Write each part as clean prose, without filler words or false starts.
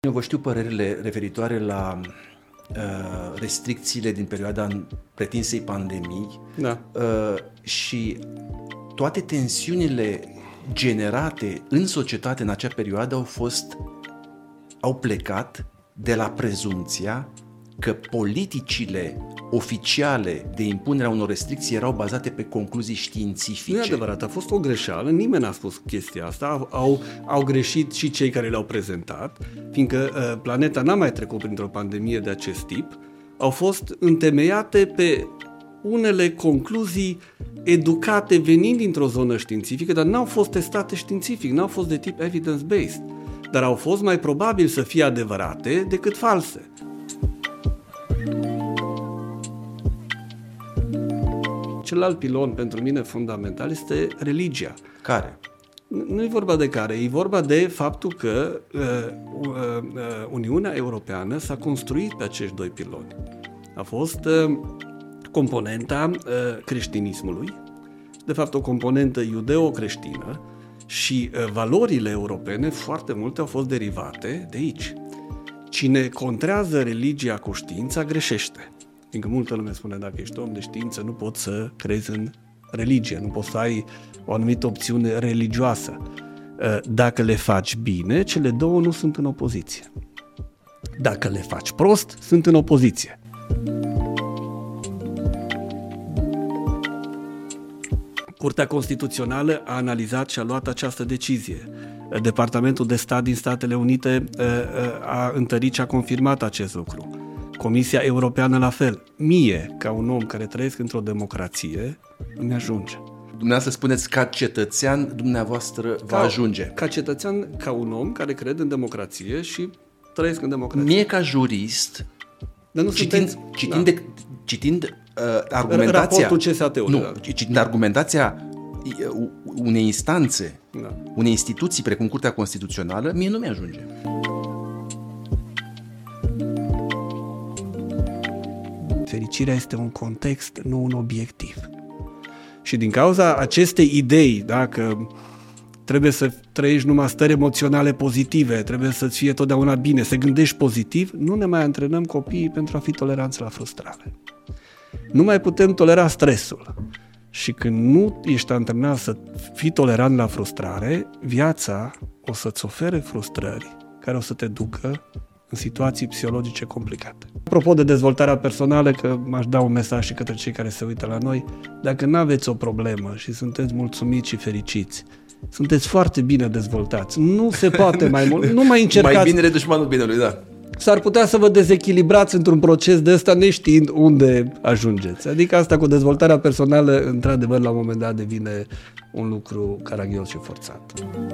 meu, vă știu părerile referitoare la restricțiile din perioada pretinsei pandemii, Da. Și toate tensiunile generate în societate în acea perioadă au plecat de la prezumția că politicile oficiale de impunere a unor restricții erau bazate pe concluzii științifice. Nu e adevărat, a fost o greșeală, nimeni n-a spus chestia asta, au greșit și cei care le-au prezentat, fiindcă planeta n-a mai trecut printr-o pandemie de acest tip, au fost întemeiate pe unele concluzii educate venind dintr-o zonă științifică, dar n-au fost testate științific, n-au fost de tip evidence-based, dar au fost mai probabil să fie adevărate decât false. Celălalt pilon pentru mine fundamental este religia. Care? Nu e vorba de care, e vorba de faptul că Uniunea Europeană s-a construit pe acești doi piloni. A fost componenta creștinismului, de fapt o componentă iudeo-creștină, și valorile europene foarte multe au fost derivate de aici. Cine contrează religia cu știința greșește. Fiindcă multă lume spune, dacă ești om de știință, nu poți să crezi în religie, nu poți să ai o anumită opțiune religioasă. Dacă le faci bine, cele două nu sunt în opoziție. Dacă le faci prost, sunt în opoziție. Curtea Constituțională a analizat și a luat această decizie. Departamentul de Stat din Statele Unite a întărit și a confirmat acest lucru. Comisia Europeană la fel. Mie, ca un om care trăiesc într-o democrație, îmi ajunge. Dumneavoastră spuneți, ca cetățean, dumneavoastră va ajunge. Ca cetățean, ca un om care crede în democrație și trăiesc în democrație. Mie, ca jurist, dar nu citind argumentația... Raportul CSAT-ului. Nu, citind argumentația unei instanțe, unei instituții precum Curtea Constituțională, mie nu mi-ajunge. Fericirea este un context, nu un obiectiv. Și din cauza acestei idei, că trebuie să trăiești numai stări emoționale pozitive, trebuie să-ți fie totdeauna bine, să gândești pozitiv, nu ne mai antrenăm copiii pentru a fi toleranți la frustrare. Nu mai putem tolera stresul. Și când nu ești antrenat să fii tolerant la frustrare, viața o să-ți ofere frustrări care o să te ducă în situații psihologice complicate. Apropo de dezvoltarea personală, că m-aș da un mesaj și către cei care se uită la noi, dacă nu aveți o problemă și sunteți mulțumiți și fericiți, sunteți foarte bine dezvoltați. Nu se poate mai mult, nu mai încercați. Mai bine dușmanul binelui, da. S-ar putea să vă dezechilibrați într-un proces de ăsta neștiind unde ajungeți. Adică asta cu dezvoltarea personală, într-adevăr, la un moment dat devine un lucru caragios și forțat.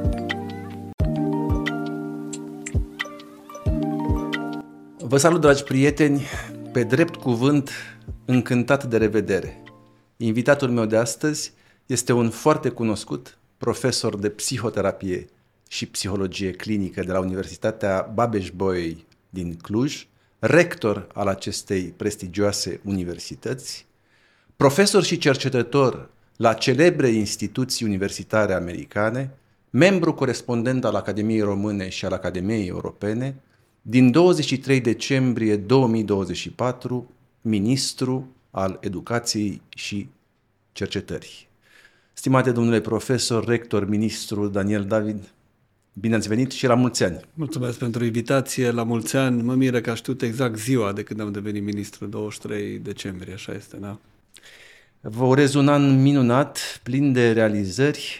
Vă salut, dragi prieteni, pe drept cuvânt, încântat de revedere. Invitatul meu de astăzi este un foarte cunoscut profesor de psihoterapie și psihologie clinică de la Universitatea Babeș-Bolyai din Cluj, rector al acestei prestigioase universități, profesor și cercetător la celebre instituții universitare americane, membru corespondent al Academiei Române și al Academiei Europene, din 23 decembrie 2024, ministru al Educației și Cercetării. Stimate domnule profesor, rector, ministru Daniel David, bine ați venit și la mulți ani! Mulțumesc pentru invitație, la mulți ani. Mă miră că știut exact ziua de când am devenit ministru, 23 decembrie, așa este, da? Vă urez un an minunat, plin de realizări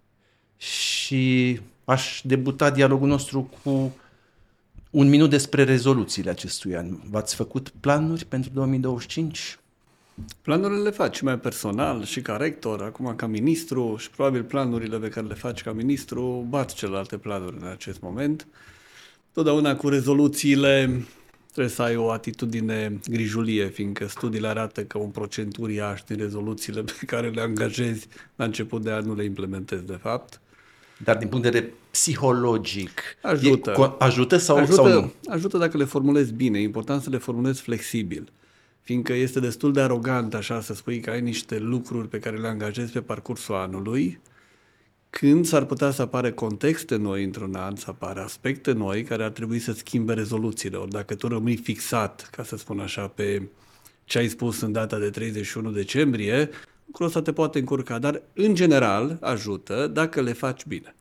și aș debuta dialogul nostru cu un minut despre rezoluțiile acestui an. V-ați făcut planuri pentru 2025? Planurile le faci mai personal și ca rector, acum ca ministru, și probabil planurile pe care le faci ca ministru bat celelalte planuri în acest moment. Totdeauna cu rezoluțiile trebuie să ai o atitudine grijulie, fiindcă studiile arată că un procent uriaș din rezoluțiile pe care le angajezi la început de an nu le implementezi de fapt. Dar din punct de vedere psihologic, ajută sau nu? Ajută dacă le formulezi bine. E important să le formulezi flexibil. Fiindcă este destul de arogant așa să spui că ai niște lucruri pe care le angajezi pe parcursul anului, când s-ar putea să apare contexte noi într-un an, să apară aspecte noi care ar trebui să schimbe rezoluțiile. Ori dacă tu rămâi fixat, ca să spun așa, pe ce ai spus în data de 31 decembrie, lucrul ăsta te poate încurca, dar în general ajută dacă le faci bine.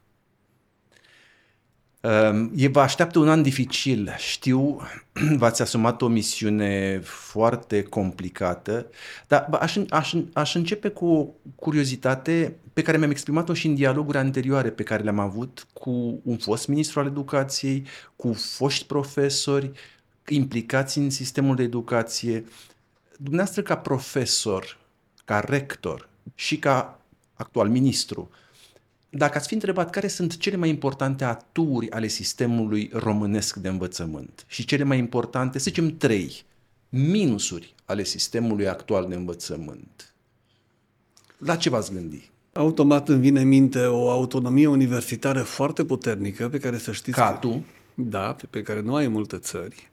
Vă așteaptă un an dificil, știu, v-ați asumat o misiune foarte complicată, dar aș începe cu o curiozitate pe care mi-am exprimat-o și în dialoguri anterioare pe care le-am avut cu un fost ministru al educației, cu foști profesori implicați în sistemul de educație. Dumneavoastră ca profesor, ca rector și ca actual ministru, dacă ați fi întrebat care sunt cele mai importante aturi ale sistemului românesc de învățământ și cele mai importante, să zicem 3 minusuri ale sistemului actual de învățământ, la ce v-ați gândi? Automat îmi vine în minte o autonomie universitară foarte puternică, pe care să știți... Ca tu? Da, pe care nu ai în multe țări.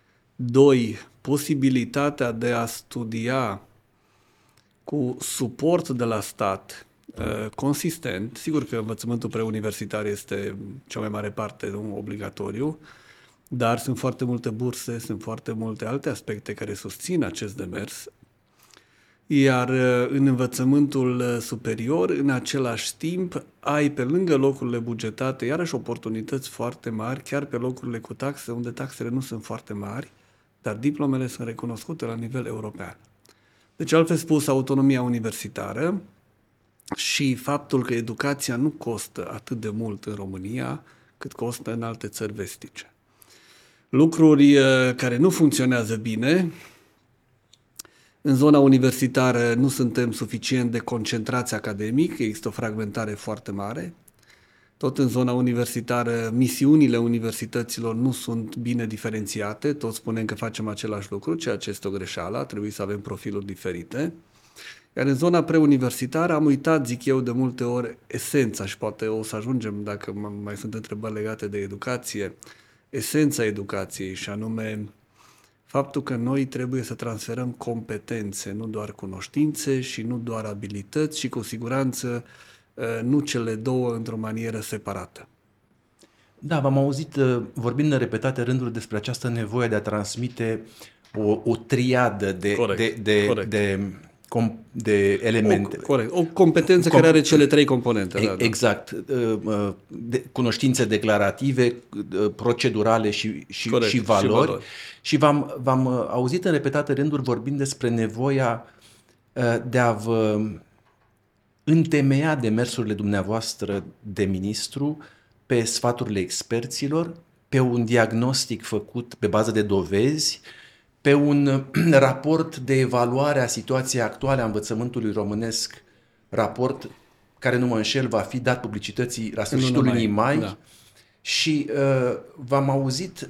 2. Posibilitatea de a studia cu suport de la stat consistent. Sigur că învățământul preuniversitar este cea mai mare parte, nu obligatoriu, dar sunt foarte multe burse, sunt foarte multe alte aspecte care susțin acest demers. Iar în învățământul superior, în același timp, ai pe lângă locurile bugetate, iarăși oportunități foarte mari, chiar pe locurile cu taxe, unde taxele nu sunt foarte mari, dar diplomele sunt recunoscute la nivel european. Deci, altfel spus, autonomia universitară și faptul că educația nu costă atât de mult în România cât costă în alte țări vestice. Lucruri care nu funcționează bine. În zona universitară nu suntem suficient de concentrați academic, există o fragmentare foarte mare. Tot în zona universitară, misiunile universităților nu sunt bine diferențiate, toți spunem că facem același lucru, ceea ce este o greșeală, trebuie să avem profiluri diferite. Iar în zona preuniversitară am uitat, zic eu, de multe ori esența și poate o să ajungem, dacă mai sunt întrebări legate de educație, esența educației și anume faptul că noi trebuie să transferăm competențe, nu doar cunoștințe și nu doar abilități și cu siguranță nu cele două într-o manieră separată. Da, v-am auzit vorbind în repetate rânduri despre această nevoie de a transmite o triadă de elemente. O competență care are cele 3 componente. Exact. Cunoștințe declarative, procedurale și valori. Și v-am auzit în repetate rânduri vorbind despre nevoia de a vă întemeia demersurile dumneavoastră de ministru pe sfaturile experților, pe un diagnostic făcut pe bază de dovezi, pe un raport de evaluare a situației actuale a învățământului românesc, raport care, nu mă înșel, va fi dat publicității la sfârșitul lunii mai. Da. Și v-am auzit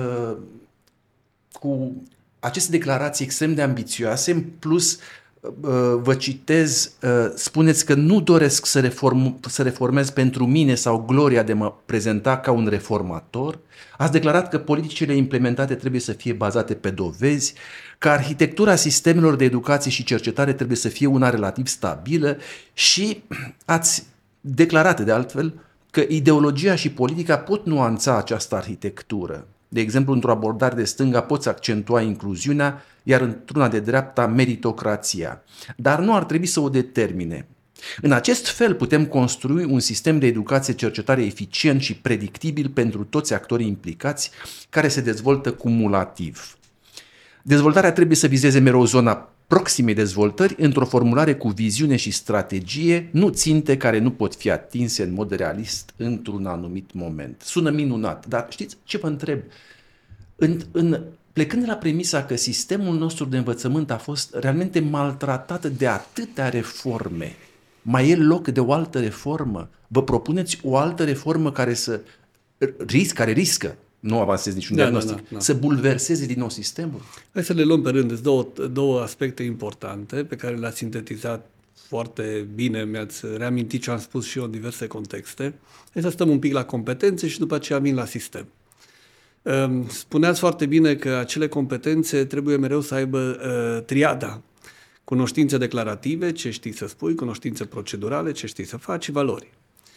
cu aceste declarații extrem de ambițioase, în plus vă citez, spuneți că nu doresc să reformez pentru mine sau gloria de mă prezenta ca un reformator. Ați declarat că politicile implementate trebuie să fie bazate pe dovezi, că arhitectura sistemelor de educație și cercetare trebuie să fie una relativ stabilă și ați declarat de altfel că ideologia și politica pot nuanța această arhitectură. De exemplu, într-o abordare de stânga poți accentua incluziunea, iar într-una de dreapta meritocrația. Dar nu ar trebui să o determine. În acest fel putem construi un sistem de educație-cercetare eficient și predictibil pentru toți actorii implicați, care se dezvoltă cumulativ. Dezvoltarea trebuie să vizeze mereu zona proximei dezvoltări într-o formulare cu viziune și strategie, nu ținte care nu pot fi atinse în mod realist într-un anumit moment. Sună minunat, dar știți ce vă întreb? Plecând de la premisa că sistemul nostru de învățământ a fost realmente maltratat de atâtea reforme, mai e loc de o altă reformă? Vă propuneți o altă reformă care riscă, nu avansez niciun diagnostic, să bulverseze din nou sistemul? Hai să le luăm pe rând. Două aspecte importante pe care le-ați sintetizat foarte bine, mi-ați reamintit ce am spus și eu în diverse contexte. Hai să stăm un pic la competențe și după aceea vin la sistem. Spuneați foarte bine că acele competențe trebuie mereu să aibă triada. Cunoștințe declarative, ce știi să spui, cunoștințe procedurale, ce știi să faci și valori.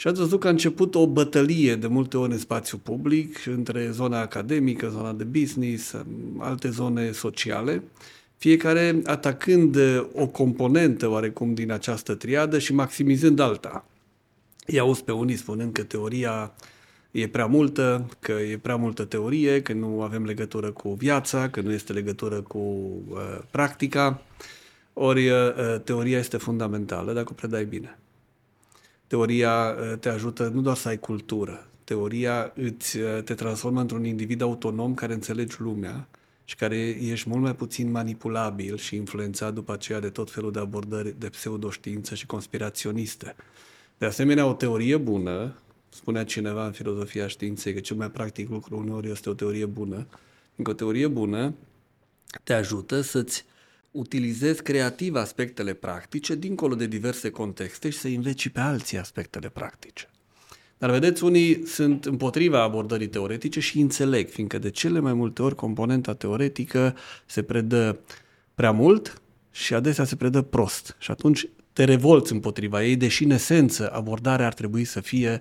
Și ați văzut că a început o bătălie de multe ori în spațiu public între zona academică, zona de business, alte zone sociale, fiecare atacând o componentă oarecum din această triadă și maximizând alta. I-auzi pe unii spunând că teoria e prea multă, că e prea multă teorie, că nu avem legătură cu viața, că nu este legătură cu practica. Ori teoria este fundamentală dacă o predai bine. Teoria te ajută nu doar să ai cultură, teoria te transformă într-un individ autonom care înțelegi lumea și care ești mult mai puțin manipulabil și influențat după aceea de tot felul de abordări de pseudoștiință și conspiraționiste. De asemenea, o teorie bună, spunea cineva în filozofia științei că cel mai practic lucru uneori este o teorie bună, încă o teorie bună te ajută să-ți utilizezi creativ aspectele practice dincolo de diverse contexte și să înveți pe alții aspectele practice. Dar vedeți, unii sunt împotriva abordării teoretice și înțeleg, fiindcă de cele mai multe ori componenta teoretică se predă prea mult și adesea se predă prost. Și atunci te revolți împotriva ei, deși în esență abordarea ar trebui să fie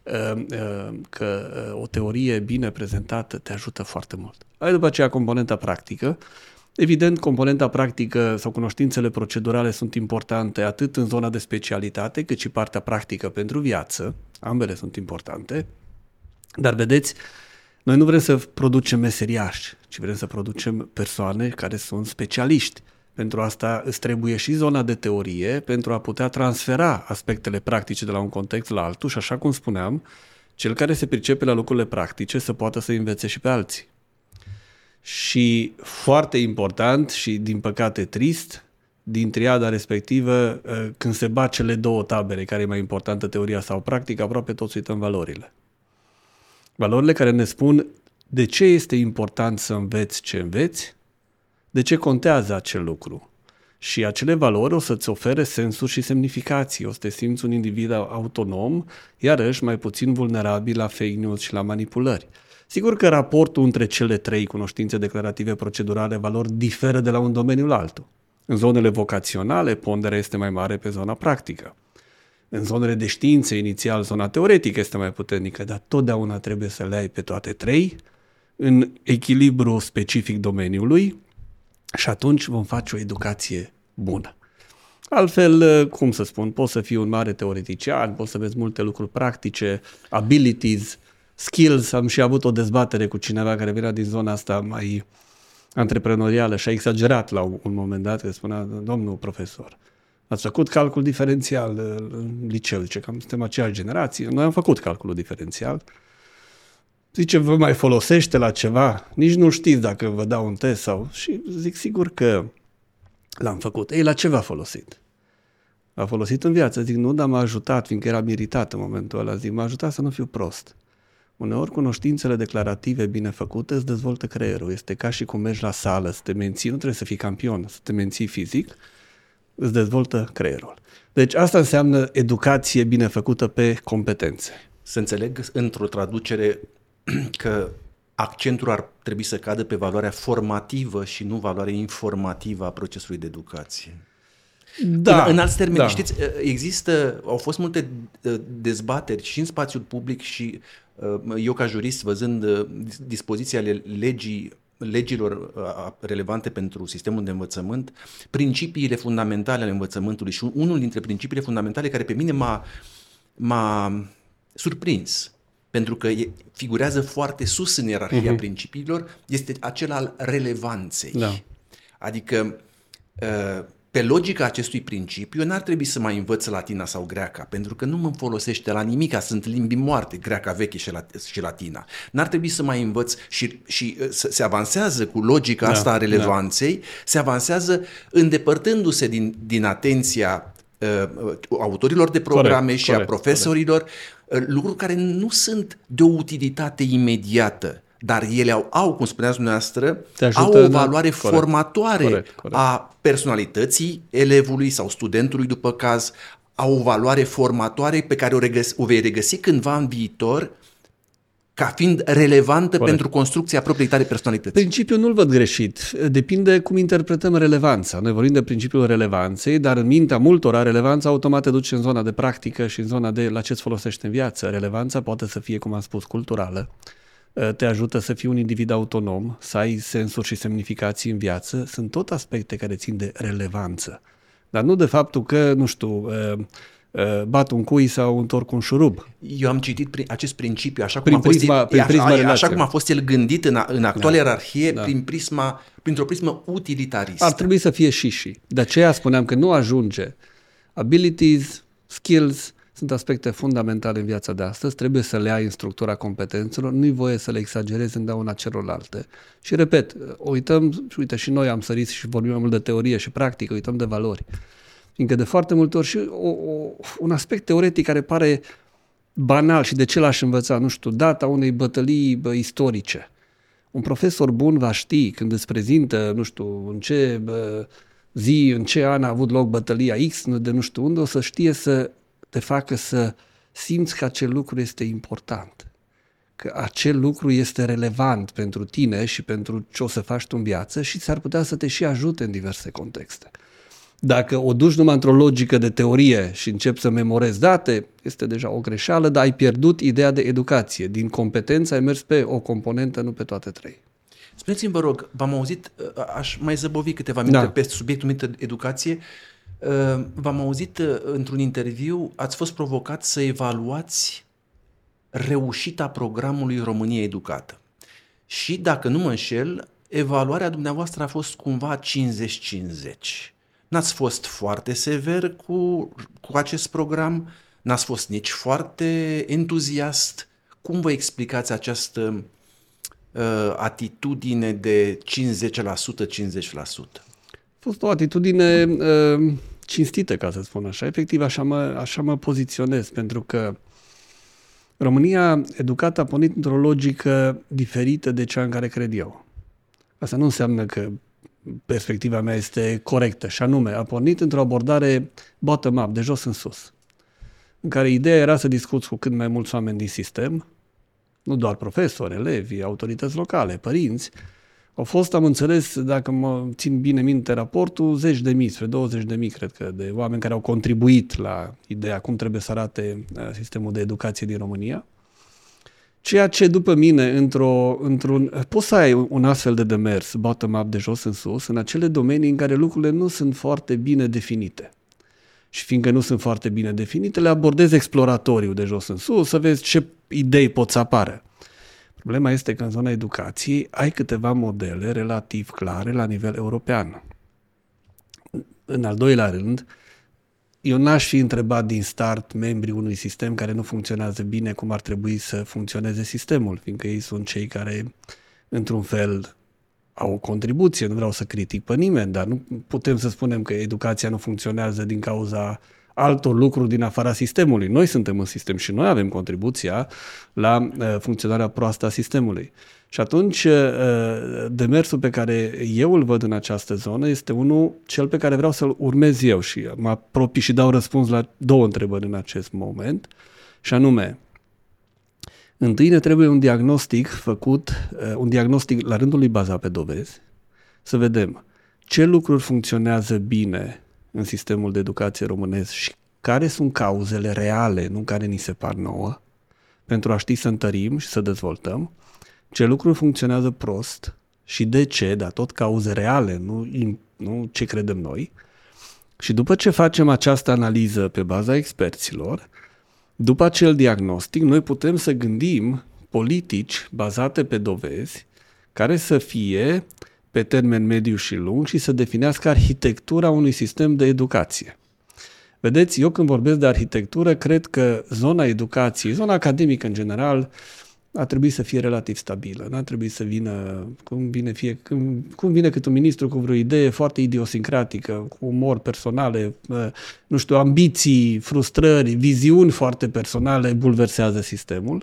că o teorie bine prezentată te ajută foarte mult. Ai după aceea componenta practică. Evident, componenta practică sau cunoștințele procedurale sunt importante atât în zona de specialitate, cât și partea practică pentru viață. Ambele sunt importante. Dar vedeți, noi nu vrem să producem meseriași, ci vrem să producem persoane care sunt specialiști. Pentru asta îți trebuie și zona de teorie pentru a putea transfera aspectele practice de la un context la altul și, așa cum spuneam, cel care se pricepe la lucrurile practice să poată să învețe și pe alții. Și foarte important și, din păcate, trist, din triada respectivă, când se bat cele două tabere, care e mai importantă, teoria sau practica, aproape toți uităm valorile. Valorile care ne spun de ce este important să înveți ce înveți, de ce contează acel lucru. Și acele valori o să-ți ofere sensuri și semnificații, o să te simți un individ autonom, iarăși mai puțin vulnerabil la fake news și la manipulări. Sigur că raportul între cele trei cunoștințe declarative, procedurale, valori diferă de la un domeniu la altul. În zonele vocaționale, ponderea este mai mare pe zona practică. În zonele de științe, inițial, zona teoretică este mai puternică, dar totdeauna trebuie să le ai pe toate trei, în echilibru specific domeniului, și atunci vom face o educație bună. Altfel, cum să spun, poți să fii un mare teoretician, poți să vezi multe lucruri practice, abilities, skills. Am și avut o dezbatere cu cineva care venea din zona asta mai antreprenorială și a exagerat la un moment dat, că spunea: domnul profesor, ați făcut calcul diferențial în liceu, zice că suntem aceeași generație, noi am făcut calculul diferențial. Zice, vă mai folosește la ceva? Nici nu știți dacă vă dau un test sau... Și zic, sigur că l-am făcut. Ei, la ce v-a folosit? A folosit în viață. Zic, nu, dar m-a ajutat, fiindcă eram iritat în momentul ăla. Zic, m-a ajutat să nu fiu prost. Uneori, cunoștințele declarative bine făcute îți dezvoltă creierul. Este ca și cum mergi la sală, să te menții, nu trebuie să fii campion, să te menții fizic, îți dezvoltă creierul. Deci asta înseamnă educație bine făcută pe competențe. Să înțeleg într-o traducere că accentul ar trebui să cadă pe valoarea formativă și nu valoarea informativă a procesului de educație. Da, în alți termeni, da. Știți, au fost multe dezbateri și în spațiul public și eu ca jurist, văzând dispoziții ale legilor relevante pentru sistemul de învățământ, principiile fundamentale ale învățământului și unul dintre principiile fundamentale care pe mine m-a surprins, pentru că figurează foarte sus în ierarhia principiilor, este acela al relevanței. Da. Adică, pe logica acestui principiu, eu n-ar trebui să mai învăț latina sau greaca, pentru că nu mă folosește la nimica, sunt limbi moarte, greaca veche și latina. N-ar trebui să mai învăț și se avansează cu logica asta a relevanței, se avansează îndepărtându-se din atenția autorilor de programe și a profesorilor, lucruri care nu sunt de o utilitate imediată, dar ele au, cum spuneați dumneavoastră, au o valoare formatoare a personalității elevului sau studentului, după caz, au o valoare formatoare pe care o vei regăsi cândva în viitor ca fiind relevantă pentru construcția propriei tale personalități. Principiul nu-l văd greșit. Depinde cum interpretăm relevanța. Noi vorbim de principiul relevanței, dar în mintea multora relevanța automat te duce în zona de practică și în zona de la ce-ți folosește în viață. Relevanța poate să fie, cum am spus, culturală. Te ajută să fii un individ autonom, să ai sensuri și semnificații în viață. Sunt tot aspecte care țin de relevanță. Dar nu de faptul că, nu știu, bat un cui sau întorc un șurub. Eu am citit acest principiu așa cum a fost el gândit în actuala ierarhie, printr-o prismă utilitaristă. Ar trebui să fie și. De aceea spuneam că nu ajunge. Abilities, skills sunt aspecte fundamentale în viața de astăzi, trebuie să le ai în structura competențelor, nu-i voie să le exagerezi în dauna celorlalte. Și repet, uite și noi am sărit și vorbim mai mult de teorie și practică, uităm de valori. Fiindcă de foarte multe ori și un aspect teoretic care pare banal și de ce l-aș învăța, nu știu, data unei bătălii istorice. Un profesor bun va ști când îți prezintă, nu știu, în ce zi, în ce an a avut loc bătălia X, de nu știu unde, o să știe să te facă să simți că acel lucru este important. Că acel lucru este relevant pentru tine și pentru ce o să faci tu în viață și s-ar putea să te și ajute în diverse contexte. Dacă o duci numai într-o logică de teorie și începi să memorezi date, este deja o greșeală, dar ai pierdut ideea de educație. Din competență ai mers pe o componentă, nu pe toate trei. Spuneți-mi, vă rog, v-am auzit, aș mai zăbovi câteva minute pe subiectul numit educație. V-am auzit într-un interviu, ați fost provocat să evaluați reușita programului România Educată. Și, dacă nu mă înșel, evaluarea dumneavoastră a fost cumva 50-50. N-ați fost foarte sever cu acest program, n-ați fost nici foarte entuziast. Cum vă explicați această atitudine de 50%? A fost o atitudine cinstită, ca să spun așa. Efectiv, așa mă poziționez, pentru că România Educată a pornit într-o logică diferită de cea în care cred eu. Asta nu înseamnă că perspectiva mea este corectă, și anume, a pornit într-o abordare bottom-up, de jos în sus, în care ideea era să discuți cu cât mai mulți oameni din sistem, nu doar profesori, elevi, autorități locale, părinți. Au fost, am înțeles, dacă mă țin bine minte raportul, 10.000, spre 20.000, cred că, de oameni care au contribuit la ideea cum trebuie să arate sistemul de educație din România. Ceea ce, după mine, poți să ai un astfel de demers, bottom-up, de jos în sus, în acele domenii în care lucrurile nu sunt foarte bine definite. Și fiindcă nu sunt foarte bine definite, le abordezi exploratoriu de jos în sus, să vezi ce idei pot să apară. Problema este că în zona educației ai câteva modele relativ clare la nivel european. În al doilea rând, eu n-aș fi întrebat din start membrii unui sistem care nu funcționează bine cum ar trebui să funcționeze sistemul, fiindcă ei sunt cei care, într-un fel, au o contribuție. Nu vreau să critic pe nimeni, dar nu putem să spunem că educația nu funcționează din cauza altor lucruri din afara sistemului. Noi suntem în sistem și noi avem contribuția la funcționarea proastă a sistemului. Și atunci demersul pe care eu îl văd în această zonă este cel pe care vreau să-l urmez eu și mă apropii și dau răspuns la două întrebări în acest moment, și anume, întâi ne trebuie un diagnostic făcut, un diagnostic la rândul lui bazat pe dovezi, să vedem ce lucruri funcționează bine în sistemul de educație românesc și care sunt cauzele reale, nu care ni se par nouă, pentru a ști să întărim și să dezvoltăm, ce lucruri funcționează prost și de ce, dar tot cauze reale, nu ce credem noi. Și după ce facem această analiză pe baza experților, după acel diagnostic, noi putem să gândim politici bazate pe dovezi, care să fie pe termen mediu și lung și să definească arhitectura unui sistem de educație. Vedeți, eu când vorbesc de arhitectură, cred că zona educației, zona academică în general, ar trebui să fie relativ stabilă. N-ar trebui să vină cum vine cât un ministru cu vreo idee foarte idiosincratică, cu umor personale, nu știu, ambiții, frustrări, viziuni foarte personale, bulversează sistemul.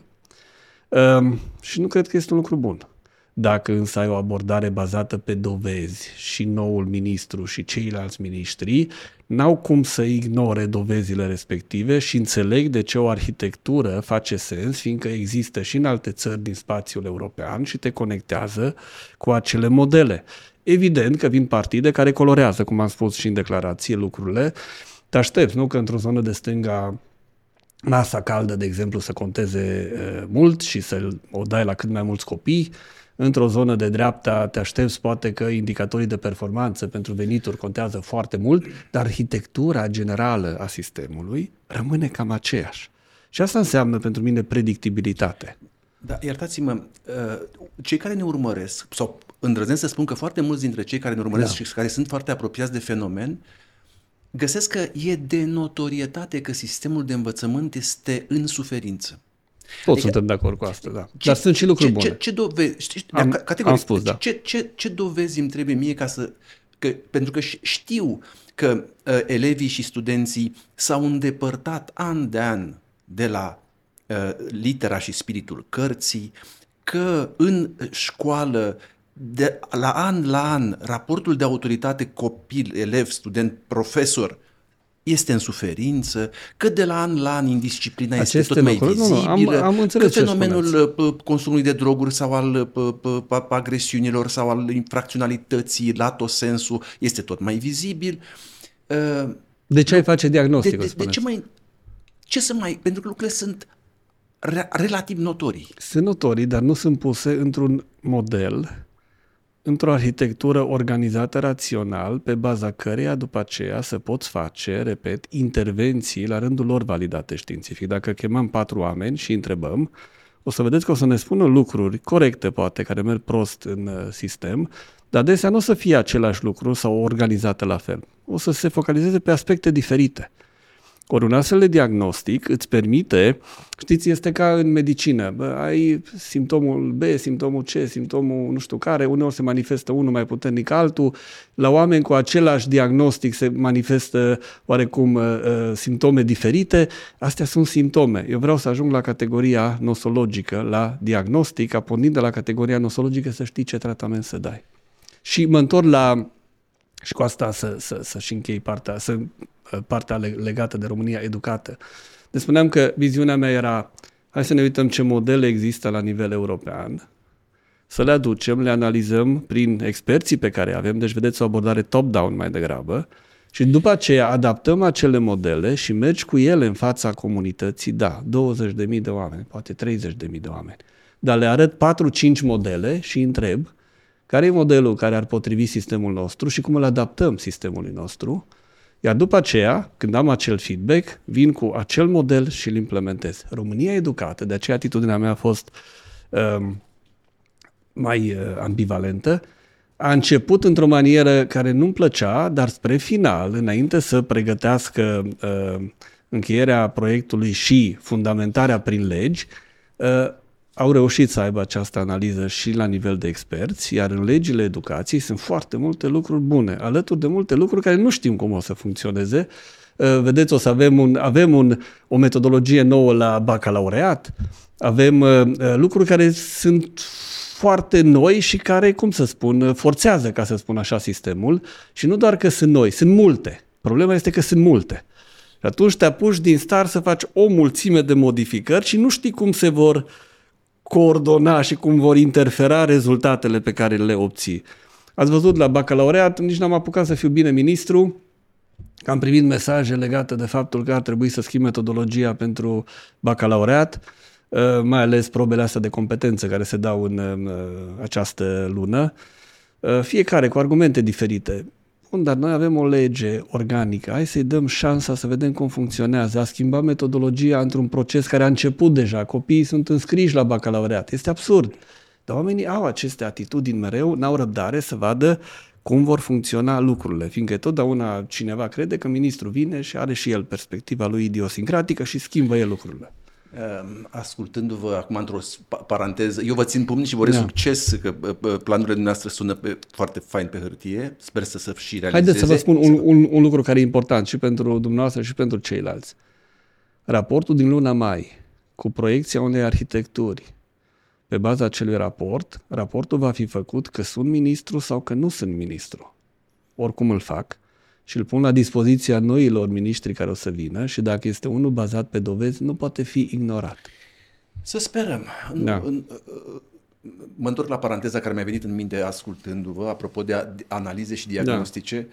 Și nu cred că este un lucru bun. Dacă însă ai o abordare bazată pe dovezi și noul ministru și ceilalți miniștri n-au cum să ignore dovezile respective și înțeleg de ce o arhitectură face sens, fiindcă există și în alte țări din spațiul european și te conectează cu acele modele. Evident că vin partide care colorează, cum am spus și în declarație, lucrurile. Te aștepți, nu? Că într-o zonă de stânga masa caldă, de exemplu, să conteze mult și să o dai la cât mai mulți copii. Într-o zonă de dreapta te aștepți poate că indicatorii de performanță pentru venituri contează foarte mult, dar arhitectura generală a sistemului rămâne cam aceeași. Și asta înseamnă pentru mine predictibilitate. Da, iertați-mă, cei care ne urmăresc, sau îndrăznesc să spun că foarte mulți dintre cei care ne urmăresc și care sunt foarte apropiați de fenomen, găsesc că e de notorietate că sistemul de învățământ este în suferință. Toți suntem de acord cu asta, da. Dar sunt și lucruri bune. Ce dovezi? Am spus, da. Ce dovezi îmi trebuie mie pentru că știu că elevii și studenții s-au îndepărtat an de an de la litera și spiritul cărții, că în școală la an raportul de autoritate copil, elev, student, profesor este în suferință, că de la an indisciplina este tot mai vizibilă, am că fenomenul consumului de droguri sau al agresiunilor sau al infracționalității, latosensul, este tot mai vizibil. De ce ai face diagnosticul? Pentru că lucrurile sunt relativ notorii. Sunt notorii, dar nu sunt puse într-un model, într-o arhitectură organizată rațional, pe baza căreia după aceea să poți face, repet, intervenții la rândul lor validate științific. Dacă chemăm 4 oameni și întrebăm, o să vedeți că o să ne spună lucruri corecte, poate, care merg prost în sistem, dar adesea nu o să fie același lucru sau organizate la fel. O să se focalizeze pe aspecte diferite. Ori un astfel de diagnostic îți permite, știți, este ca în medicină, ai simptomul B, simptomul C, simptomul nu știu care, uneori se manifestă unul mai puternic altul, la oameni cu același diagnostic se manifestă oarecum simptome diferite, astea sunt simptome. Eu vreau să ajung la categoria nosologică, la diagnostic, pornind de la categoria nosologică să știi ce tratament să dai. Și mă întorc și cu asta să-și închei partea legată de România educată. Deci spuneam că viziunea mea era, hai să ne uităm ce modele există la nivel european, să le aducem, le analizăm prin experții pe care avem, deci vedeți o abordare top-down mai degrabă, și după aceea adaptăm acele modele și mergi cu ele în fața comunității, 20.000 de oameni, poate 30.000 de oameni, dar le arăt 4-5 modele și întreb care e modelul care ar potrivi sistemul nostru și cum îl adaptăm sistemului nostru. Iar după aceea, când am acel feedback, vin cu acel model și îl implementez. România educată, de aceea atitudinea mea a fost mai ambivalentă, a început într-o manieră care nu-mi plăcea, dar spre final, înainte să pregătească încheierea proiectului și fundamentarea prin legi, au reușit să aibă această analiză și la nivel de experți, iar în legile educației sunt foarte multe lucruri bune, alături de multe lucruri care nu știm cum o să funcționeze. Vedeți, o să avem o metodologie nouă la bacalaureat, avem lucruri care sunt foarte noi și care, forțează, ca să spun așa, sistemul. Și nu doar că sunt noi, sunt multe. Problema este că sunt multe. Și atunci te apuci din start să faci o mulțime de modificări și nu știi cum se vor coordona și cum vor interfera rezultatele pe care le obții. Ați văzut la bacalaureat, nici n-am apucat să fiu bine ministru, că am primit mesaje legate de faptul că ar trebui să schimb metodologia pentru bacalaureat, mai ales probele astea de competență care se dau în această lună, fiecare cu argumente diferite. Bun, dar noi avem o lege organică, hai să-i dăm șansa să vedem cum funcționează, a schimba metodologia într-un proces care a început deja, copiii sunt înscriși la bacalaureat, este absurd. Dar oamenii au aceste atitudini mereu, n-au răbdare să vadă cum vor funcționa lucrurile, fiindcă totdeauna cineva crede că ministrul vine și are și el perspectiva lui idiosincratică și schimbă el lucrurile. Ascultându-vă acum într-o paranteză, eu vă țin pumni și vă urez succes, că planurile dumneavoastră sună foarte fain pe hârtie, sper să se și realizeze. Haideți să vă spun un lucru care e important și pentru dumneavoastră și pentru ceilalți. Raportul din luna mai, cu proiecția unei arhitecturi, pe baza acelui raportul va fi făcut că sunt ministru sau că nu sunt ministru. Oricum îl fac. și îl pun la dispoziția noilor miniștri care o să vină și dacă este unul bazat pe dovezi, nu poate fi ignorat. Să sperăm. Da. Mă întorc la paranteza care mi-a venit în minte ascultându-vă, apropo de analize și diagnostice.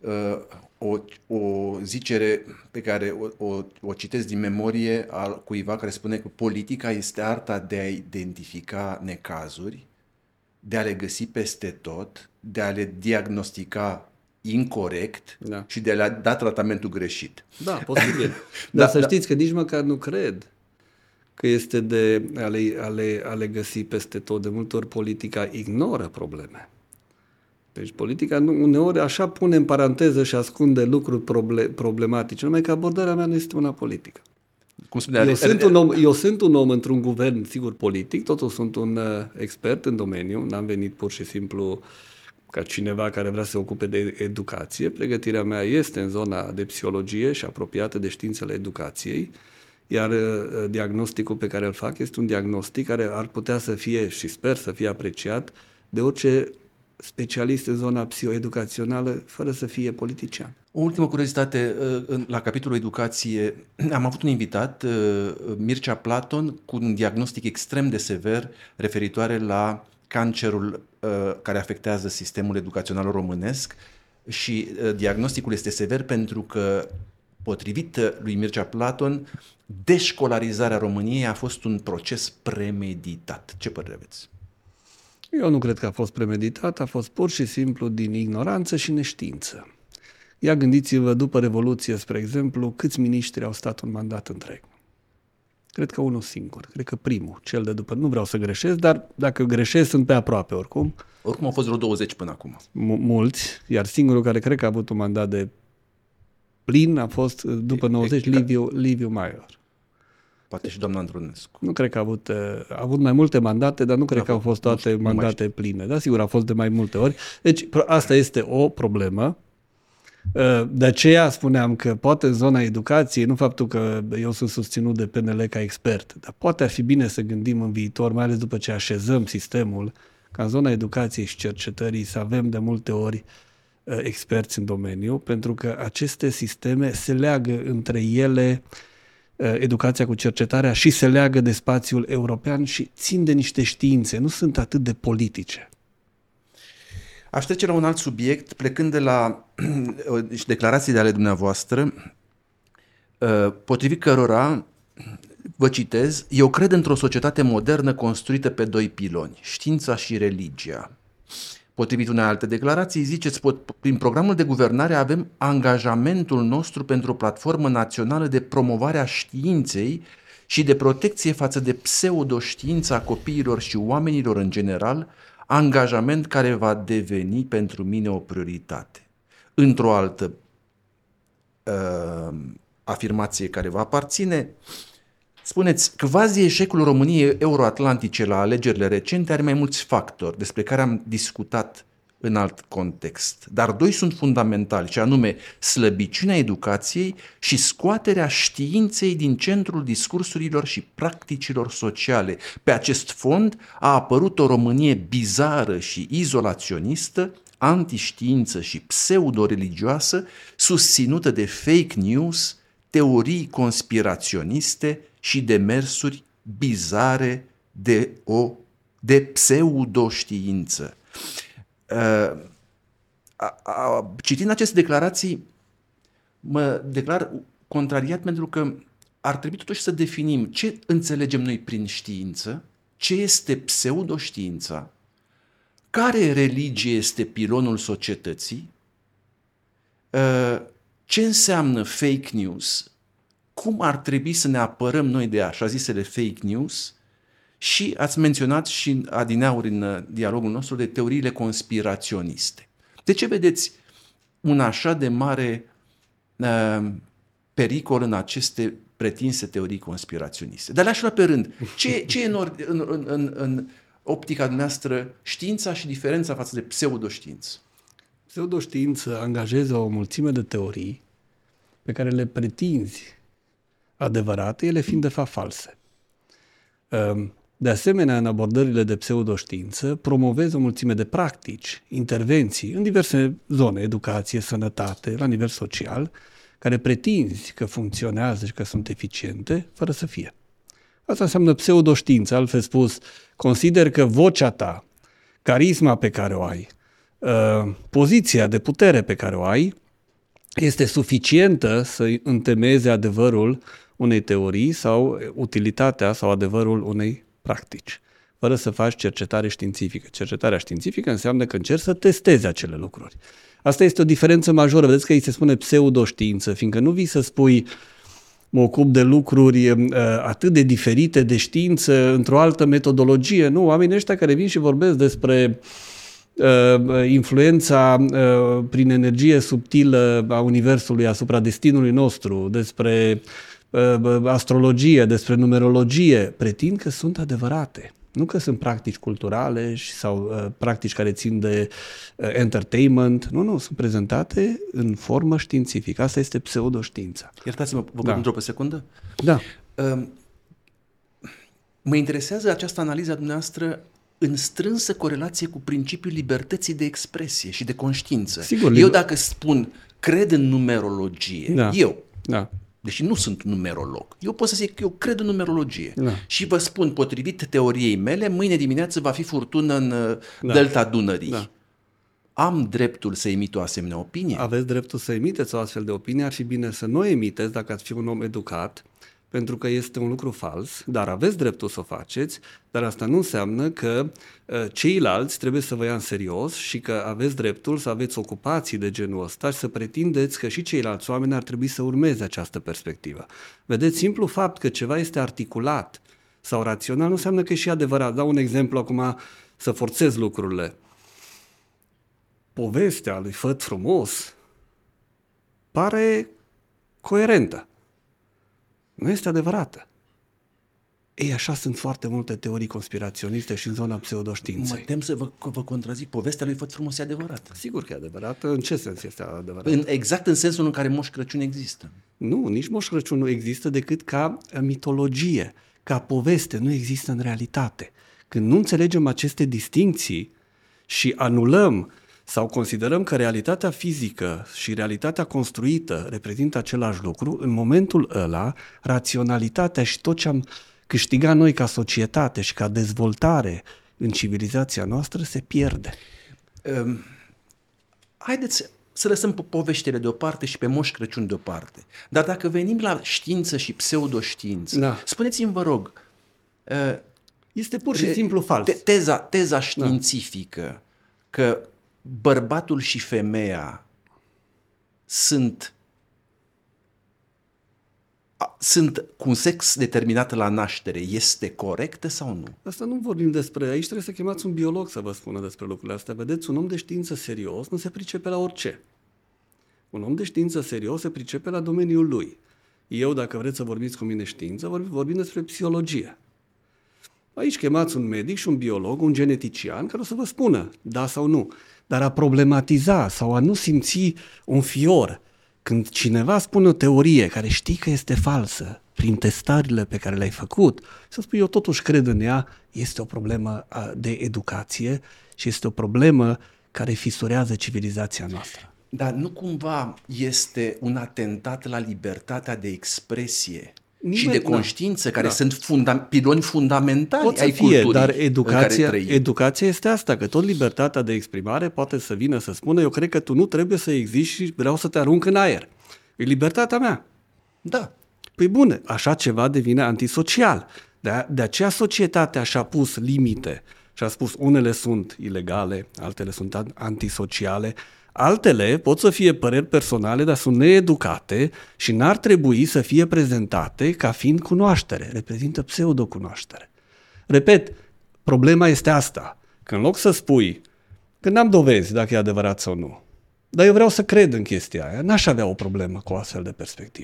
O zicere pe care o citesc din memorie al cuiva care spune că politica este arta de a identifica necazuri, de a le găsi peste tot, de a le diagnostica incorect și de a le da tratamentul greșit. Da, posibil. Dar să știți că nici măcar nu cred că este de a le găsi peste tot. De multe ori politica ignoră probleme. Deci politica uneori așa pune în paranteză și ascunde lucruri problematice, numai că abordarea mea nu este una politică. Cum spunea, eu sunt un om într-un guvern, sigur, politic, totuși sunt un expert în domeniu, n-am venit pur și simplu ca cineva care vrea să se ocupe de educație. Pregătirea mea este în zona de psihologie și apropiată de științele educației, iar diagnosticul pe care îl fac este un diagnostic care ar putea să fie, și sper să fie apreciat, de orice specialist în zona psihoeducațională, fără să fie politician. O ultimă curiozitate, la capitolul educație, am avut un invitat, Mircea Platon, cu un diagnostic extrem de sever referitoare la cancerul care afectează sistemul educațional românesc și diagnosticul este sever pentru că, potrivit lui Mircea Platon, deșcolarizarea României a fost un proces premeditat. Ce părere aveți? Eu nu cred că a fost premeditat, a fost pur și simplu din ignoranță și neștiință. Ia gândiți-vă, după Revoluție, spre exemplu, câți miniștri au stat un mandat întreg. Cred că unul singur, cred că primul, cel de după. Nu vreau să greșesc, dar dacă greșesc, sunt pe aproape oricum. Oricum au fost vreo 20 până acum. Mulți, iar singurul care cred că a avut un mandat de plin a fost, după 90, Liviu Maior. Poate și doamna Andronescu. Nu cred că a avut mai multe mandate, dar nu cred că au fost toate mandate pline. Da, sigur, a fost de mai multe ori. Deci asta este o problemă. De aceea spuneam că poate în zona educației, nu faptul că eu sunt susținut de PNL ca expert, dar poate ar fi bine să gândim în viitor, mai ales după ce așezăm sistemul, ca în zona educației și cercetării să avem de multe ori experți în domeniu, pentru că aceste sisteme se leagă între ele, educația cu cercetarea, și se leagă de spațiul european și țin de niște științe, nu sunt atât de politice. Aș trece la un alt subiect, plecând de la declarațiile ale dumneavoastră, potrivit cărora, vă citez, eu cred într-o societate modernă construită pe doi piloni, știința și religia. Potrivit unei alte declarații, ziceți, prin programul de guvernare avem angajamentul nostru pentru o platformă națională de promovare a științei și de protecție față de pseudoștiința copiilor și oamenilor în general, angajament care va deveni pentru mine o prioritate. Într-o altă afirmație care va aparține, spuneți, quasi eșecul României euroatlantice la alegerile recente are mai mulți factori despre care am discutat în alt context, dar doi sunt fundamentali, și anume slăbiciunea educației și scoaterea științei din centrul discursurilor și practicilor sociale. Pe acest fond a apărut o Românie bizară și izolaționistă, antiștiință și pseudo-religioasă, susținută de fake news, teorii conspiraționiste și demersuri bizare de pseudoștiință. Citind aceste declarații, mă declar contrariat pentru că ar trebui totuși să definim ce înțelegem noi prin știință, ce este pseudoștiința, care religie este pilonul societății, ce înseamnă fake news, cum ar trebui să ne apărăm noi de așa zisele fake news. Și ați menționat și adineauri în dialogul nostru de teoriile conspiraționiste. De ce vedeți un așa de mare pericol în aceste pretinse teorii conspiraționiste? Dar le-aș lua pe rând. Ce e în optica noastră știința și diferența față de pseudoștiință? Pseudoștiință angajează o mulțime de teorii pe care le pretinzi adevărate, ele fiind de fapt false. De asemenea, în abordările de pseudoștiință, promovezi o mulțime de practici, intervenții în diverse zone, educație, sănătate, la nivel social, care pretinzi că funcționează și că sunt eficiente, fără să fie. Asta înseamnă pseudoștiință, altfel spus, consider că vocea ta, carisma pe care o ai, poziția de putere pe care o ai, este suficientă să întemeieze adevărul unei teorii sau utilitatea sau adevărul unei practici, fără să faci cercetare științifică. Cercetarea științifică înseamnă că încerci să testezi acele lucruri. Asta este o diferență majoră. Vedeți că îi se spune pseudoștiință, fiindcă nu vii să spui mă ocup de lucruri atât de diferite de știință într-o altă metodologie. Nu, oamenii ăștia care vin și vorbesc despre influența prin energie subtilă a Universului asupra destinului nostru, despre astrologie, despre numerologie, pretind că sunt adevărate. Nu că sunt practici culturale sau practici care țin de entertainment. Nu, sunt prezentate în formă științifică. Asta este pseudoștiința. Iertați-mă, vă întreb o secundă? Da. Mă interesează această analiză a dumneavoastră în strânsă corelație cu principiul libertății de expresie și de conștiință. Sigur, eu dacă spun cred în numerologie, Da. deși nu sunt numerolog, eu pot să zic că eu cred în numerologie. Și vă spun, potrivit teoriei mele, mâine dimineață va fi furtună în delta Dunării. Da. Am dreptul să emit o asemenea opinie? Aveți dreptul să emiteți o astfel de opinie, ar fi bine să nu o emiteți dacă ați fi un om educat, pentru că este un lucru fals, dar aveți dreptul să o faceți, dar asta nu înseamnă că ceilalți trebuie să vă ia în serios și că aveți dreptul să aveți ocupații de genul ăsta și să pretindeți că și ceilalți oameni ar trebui să urmeze această perspectivă. Vedeți, simplu fapt că ceva este articulat sau rațional nu înseamnă că e și adevărat. Dau un exemplu acum să forțez lucrurile. Povestea lui Făt Frumos pare coerentă. Nu este adevărată. Ei, așa sunt foarte multe teorii conspiraționiste și în zona pseudoștiinței. Mă tem să vă contrazic. Povestea lui Făt Frumos e adevărată. Sigur că e adevărată. În ce sens este adevărată? Exact în sensul în care Moș Crăciun există. Nu, nici Moș Crăciun nu există decât ca mitologie, ca poveste. Nu există în realitate. Când nu înțelegem aceste distincții și anulăm sau considerăm că realitatea fizică și realitatea construită reprezintă același lucru, în momentul ăla, raționalitatea și tot ce am câștigat noi ca societate și ca dezvoltare în civilizația noastră se pierde. Haideți să lăsăm poveștile deoparte și pe Moș Crăciun deoparte. Dar dacă venim la știință și pseudoștiință, spuneți-mi, vă rog, este pur și simplu fals. Teza științifică că bărbatul și femeia sunt cu un sex determinat la naștere, este corectă sau nu? Asta nu vorbim despre... Aici trebuie să chemați un biolog să vă spună despre lucrurile astea. Vedeți, un om de știință serios nu se pricepe la orice. Un om de știință serios se pricepe la domeniul lui. Eu, dacă vreți să vorbiți cu mine știință, vorbim despre psihologie. Aici chemați un medic și un biolog, un genetician, care o să vă spună da sau nu. Dar a problematiza sau a nu simți un fior când cineva spune o teorie care știi că este falsă prin testările pe care le-ai făcut, să spui eu totuși cred în ea, este o problemă de educație și este o problemă care fisurează civilizația noastră. Dar nu cumva este un atentat la libertatea de expresie și de conștiință, care sunt piloni fundamentali ai culturii, dar educația este asta, că tot libertatea de exprimare poate să vină să spună eu cred că tu nu trebuie să existi și vreau să te arunc în aer. E libertatea mea. Da. Păi bune, așa ceva devine antisocial. De aceea societatea și-a pus limite și a spus unele sunt ilegale, altele sunt antisociale, altele pot să fie păreri personale, dar sunt needucate și n-ar trebui să fie prezentate ca fiind cunoaștere. Reprezintă pseudocunoaștere. Repet, problema este asta. Că în loc să spui că n-am dovezi dacă e adevărat sau nu, dar eu vreau să cred în chestia aia, n-aș avea o problemă cu o astfel de perspectivă.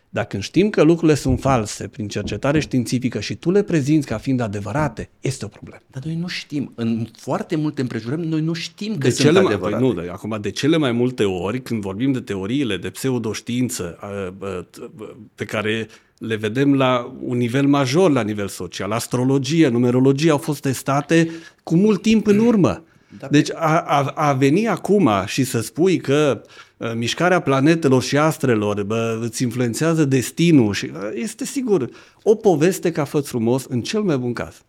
Dacă știm că lucrurile sunt false prin cercetare științifică și tu le prezinți ca fiind adevărate, este o problemă. Dar noi nu știm. În foarte multe împrejurări noi nu știm că sunt adevărate. Acum, de cele mai multe ori, când vorbim de teoriile de pseudoștiință pe care le vedem la un nivel major, la nivel social, astrologie, numerologie, au fost testate cu mult timp în urmă. Deci a veni acum și să spui că mișcarea planetelor și astrelor îți influențează destinul și este sigur o poveste ca făt frumos în cel mai bun caz.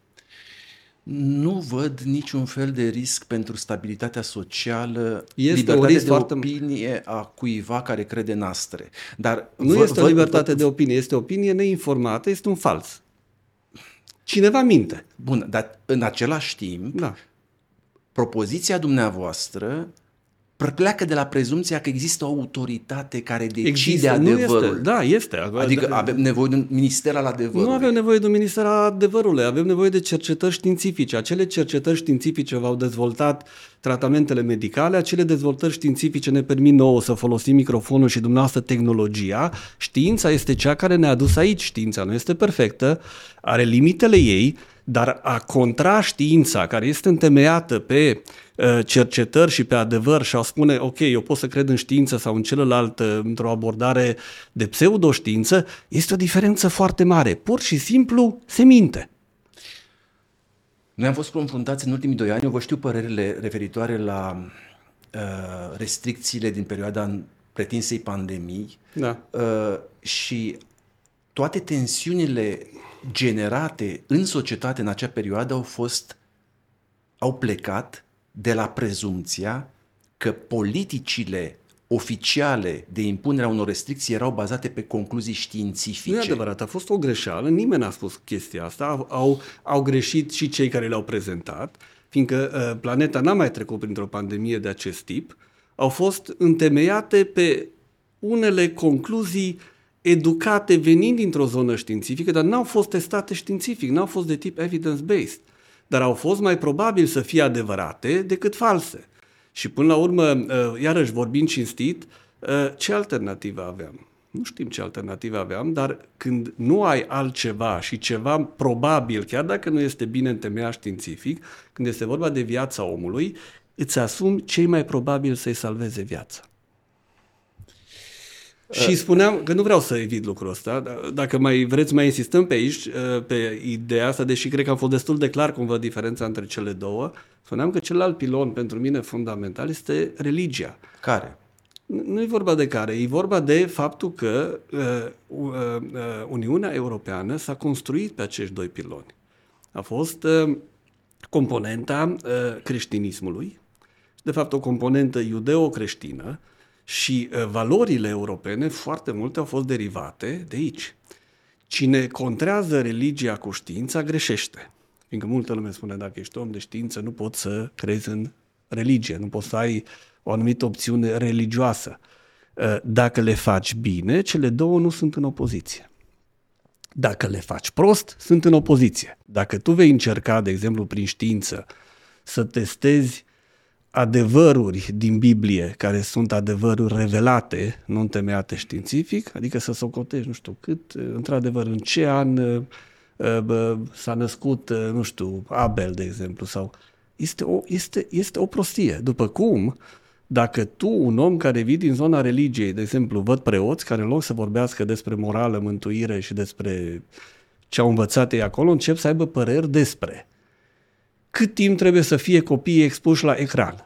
Nu văd niciun fel de risc pentru stabilitatea socială, este libertatea de opinie a cuiva care crede în astre. Dar nu este o libertate de opinie, este o opinie neinformată, este un fals. Cineva minte. Bun, dar în același timp, propoziția dumneavoastră pleacă de la prezumția că există o autoritate care decide adevărul. Este. Adică avem nevoie de un minister al adevărului. Nu avem nevoie de un minister al adevărului, avem nevoie de cercetări științifice. Acele cercetări științifice v-au dezvoltat tratamentele medicale, acele dezvoltări științifice ne permit nouă să folosim microfonul și dumneavoastră tehnologia. Știința este cea care ne-a adus aici. Știința nu este perfectă, are limitele ei, dar a contra știința, care este întemeiată pe cercetări și pe adevăr și a spune, ok, eu pot să cred în știință sau în celălalt într-o abordare de pseudoștiință, este o diferență foarte mare. Pur și simplu se minte. Noi am fost confruntați în ultimii 2 ani, eu vă știu părerile referitoare la restricțiile din perioada pretinsei pandemii și toate tensiunile generate în societate în acea perioadă au plecat de la prezumția că politicile oficiale de impunere a unor restricții erau bazate pe concluzii științifice. Nu e adevărat, a fost o greșeală, nimeni n-a spus chestia asta, au greșit și cei care le-au prezentat, fiindcă planeta n-a mai trecut printr-o pandemie de acest tip, au fost întemeiate pe unele concluzii educate venind dintr-o zonă științifică, dar n-au fost testate științific, n-au fost de tip evidence-based, dar au fost mai probabil să fie adevărate decât false. Și până la urmă, iarăși vorbind cinstit, ce alternativă aveam? Nu știm ce alternativă aveam, dar când nu ai altceva și ceva probabil, chiar dacă nu este bine întemeiat științific, când este vorba de viața omului, îți asumi cei mai probabil să-i salveze viața. Și spuneam că nu vreau să evit lucrul ăsta, dacă mai vreți mai insistăm pe aici, pe ideea asta, deși cred că am fost destul de clar cum văd diferența între cele două, spuneam că celălalt pilon pentru mine fundamental este religia. Care? Nu e vorba de care, e vorba de faptul că Uniunea Europeană s-a construit pe acești 2 piloni. A fost componenta creștinismului, de fapt o componentă iudeo-creștină, și valorile europene foarte multe au fost derivate de aici. Cine contrează religia cu știința greșește. Fiindcă multă lume spune, dacă ești om de știință, nu poți să crezi în religie, nu poți să ai o anumită opțiune religioasă. Dacă le faci bine, cele două nu sunt în opoziție. Dacă le faci prost, sunt în opoziție. Dacă tu vei încerca, de exemplu, prin știință, să testezi adevăruri din Biblie, care sunt adevăruri revelate, nu întemeiate științific, adică să socotești, nu știu cât, într-adevăr, în ce an s-a născut, nu știu, Abel, de exemplu, sau este o prostie. După cum, dacă tu, un om care vii din zona religiei, de exemplu, văd preoți care în loc să vorbească despre morală, mântuire și despre ce au învățat ei acolo, încep să aibă păreri despre cât timp trebuie să fie copiii expuși la ecran,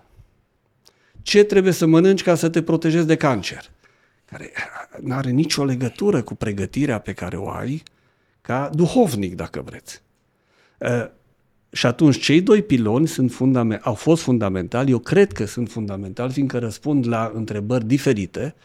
ce trebuie să mănânci ca să te protejezi de cancer, care nu are nicio legătură cu pregătirea pe care o ai ca duhovnic, dacă vreți. Și atunci cei 2 piloni au fost fundamentali, eu cred că sunt fundamentali, fiindcă răspund la întrebări diferite,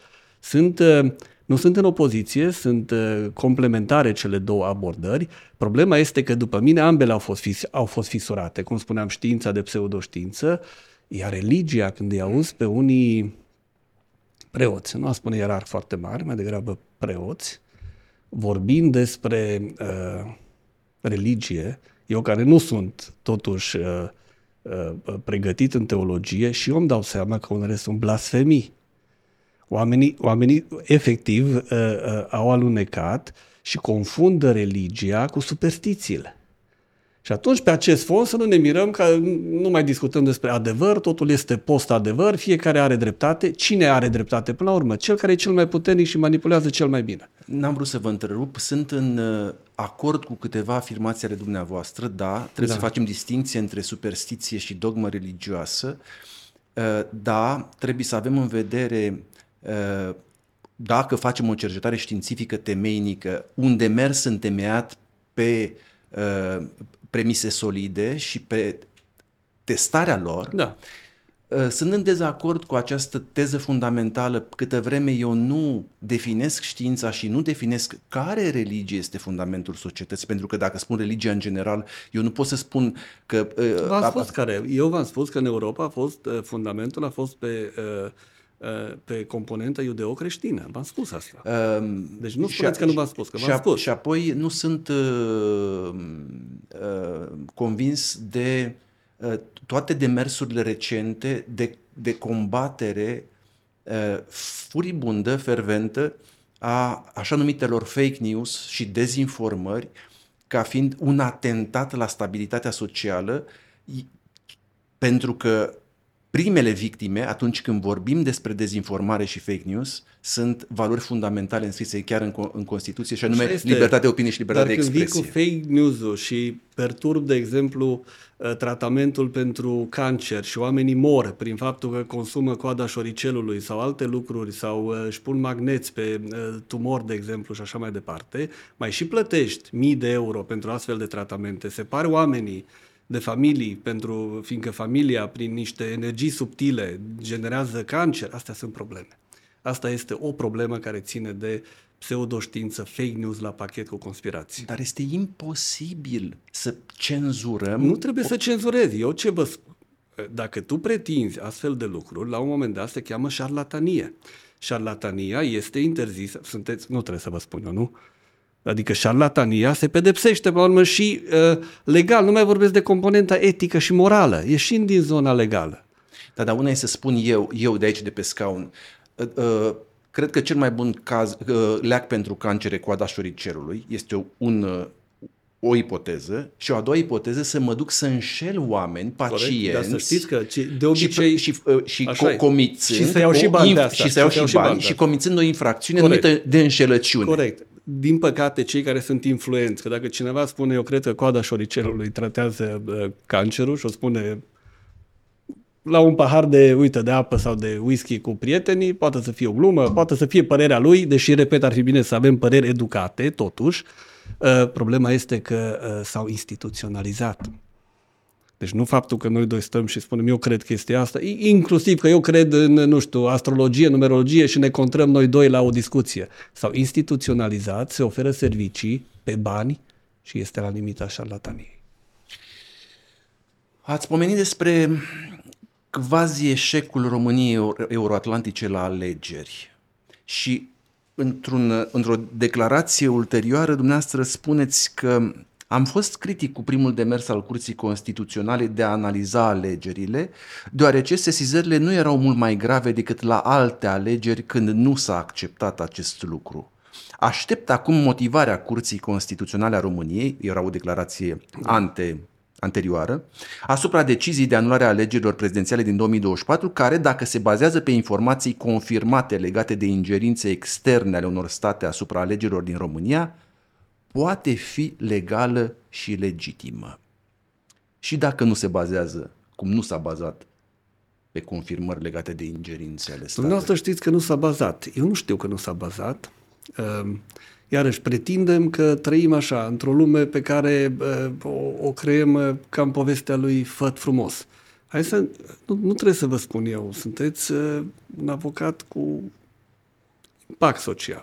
nu sunt în opoziție, sunt complementare cele 2 abordări. Problema este că după mine ambele au fost fisurate, cum spuneam, știința de pseudoștiință, iar religia, când îi auzi pe unii preoți, nu a spune ierarhi foarte mari, mai degrabă preoți, vorbind despre religie, eu care nu sunt totuși pregătit în teologie și eu îmi dau seama că unele sunt blasfemii. Oamenii efectiv au alunecat și confundă religia cu superstițiile. Și atunci, pe acest fond, să nu ne mirăm că nu mai discutăm despre adevăr, totul este post-adevăr, fiecare are dreptate. Cine are dreptate până la urmă? Cel care e cel mai puternic și manipulează cel mai bine. N-am vrut să vă întrerup, sunt în acord cu câteva afirmații ale dumneavoastră, da, trebuie să facem distinție între superstiție și dogmă religioasă, da, trebuie să avem în vedere, dacă facem o cercetare științifică temeinică, un demers întemeiat pe premise solide și pe testarea lor. Da. Sunt în dezacord cu această teză fundamentală câtă vreme eu nu definesc știința și nu definesc care religie este fundamentul societății, pentru că dacă spun religia în general, eu nu pot să spun că... Eu v-am spus că în Europa fundamentul a fost pe componentă iudeo-creștină. V-am spus asta. Deci nu spuneți că nu v-am spus, că v-am spus. Și apoi nu sunt convins de toate demersurile recente de combatere furibundă, ferventă a așa numitelor fake news și dezinformări ca fiind un atentat la stabilitatea socială, pentru că primele victime, atunci când vorbim despre dezinformare și fake news, sunt valori fundamentale înscrise chiar în Constituție, și anume libertatea opiniei și libertatea de expresie. Dar când vii cu fake news-ul și perturb, de exemplu, tratamentul pentru cancer și oamenii mor prin faptul că consumă coada șoricelului sau alte lucruri sau își pun magneți pe tumori, de exemplu, și așa mai departe, mai și plătești mii de euro pentru astfel de tratamente, separi oamenii de familii, fiindcă familia, prin niște energii subtile, generează cancer, astea sunt probleme. Asta este o problemă care ține de pseudoștiință, fake news la pachet cu conspirații. Dar este imposibil să cenzurăm... Nu trebuie să cenzurezi. Eu ce vă spun? Dacă tu pretinzi astfel de lucruri, la un moment dat se cheamă șarlatanie. Șarlatania este interzisă. Nu trebuie să vă spun eu, nu? Adică șarlatania se pedepsește, pe urmă, și legal. Nu mai vorbesc de componenta etică și morală, ieșind din zona legală. Dar una e să spun eu de aici, de pe scaun, cred că cel mai bun leac pentru cancere coada șoricelului este o ipoteză, și o a doua ipoteză, să mă duc să înșel oameni, pacienți. Dar să știți că de obicei și comițând și să iau și bani de asta, și să iau și bani și comițând o infracțiune numită de înșelăciune. Corect. Din păcate, cei care sunt influenți, că dacă cineva spune, eu cred că coada șoricelului tratează cancerul și o spune la un pahar de apă sau de whisky cu prietenii, poate să fie o glumă, poate să fie părerea lui, deși, repet, ar fi bine să avem păreri educate, totuși. Problema este că s-au instituționalizat. Deci nu faptul că noi doi stăm și spunem eu cred că este asta, inclusiv că eu cred în, nu știu, astrologie, numerologie și ne contrăm noi doi la o discuție. S-au instituționalizat, se oferă servicii pe bani și este la limita șarlataniei. Ați pomenit despre quasi eșecul României euroatlantice la alegeri și într-o declarație ulterioară dumneavoastră spuneți că am fost critic cu primul demers al Curții Constituționale de a analiza alegerile, deoarece sesizările nu erau mult mai grave decât la alte alegeri când nu s-a acceptat acest lucru. Aștept acum motivarea Curții Constituționale a României, era o declarație anterioară, asupra deciziei de anulare a alegerilor prezidențiale din 2024, care, dacă se bazează pe informații confirmate legate de ingerințe externe ale unor state asupra alegerilor din România, poate fi legală și legitimă. Și dacă nu se bazează, cum nu s-a bazat, pe confirmări legate de ingerințe ale statelor. Dumneavoastră știți că nu s-a bazat. Eu nu știu că nu s-a bazat. Iarăși pretindem că trăim așa, într-o lume pe care o creăm ca în povestea lui Făt Frumos. Nu trebuie să vă spun eu, sunteți un avocat cu impact social.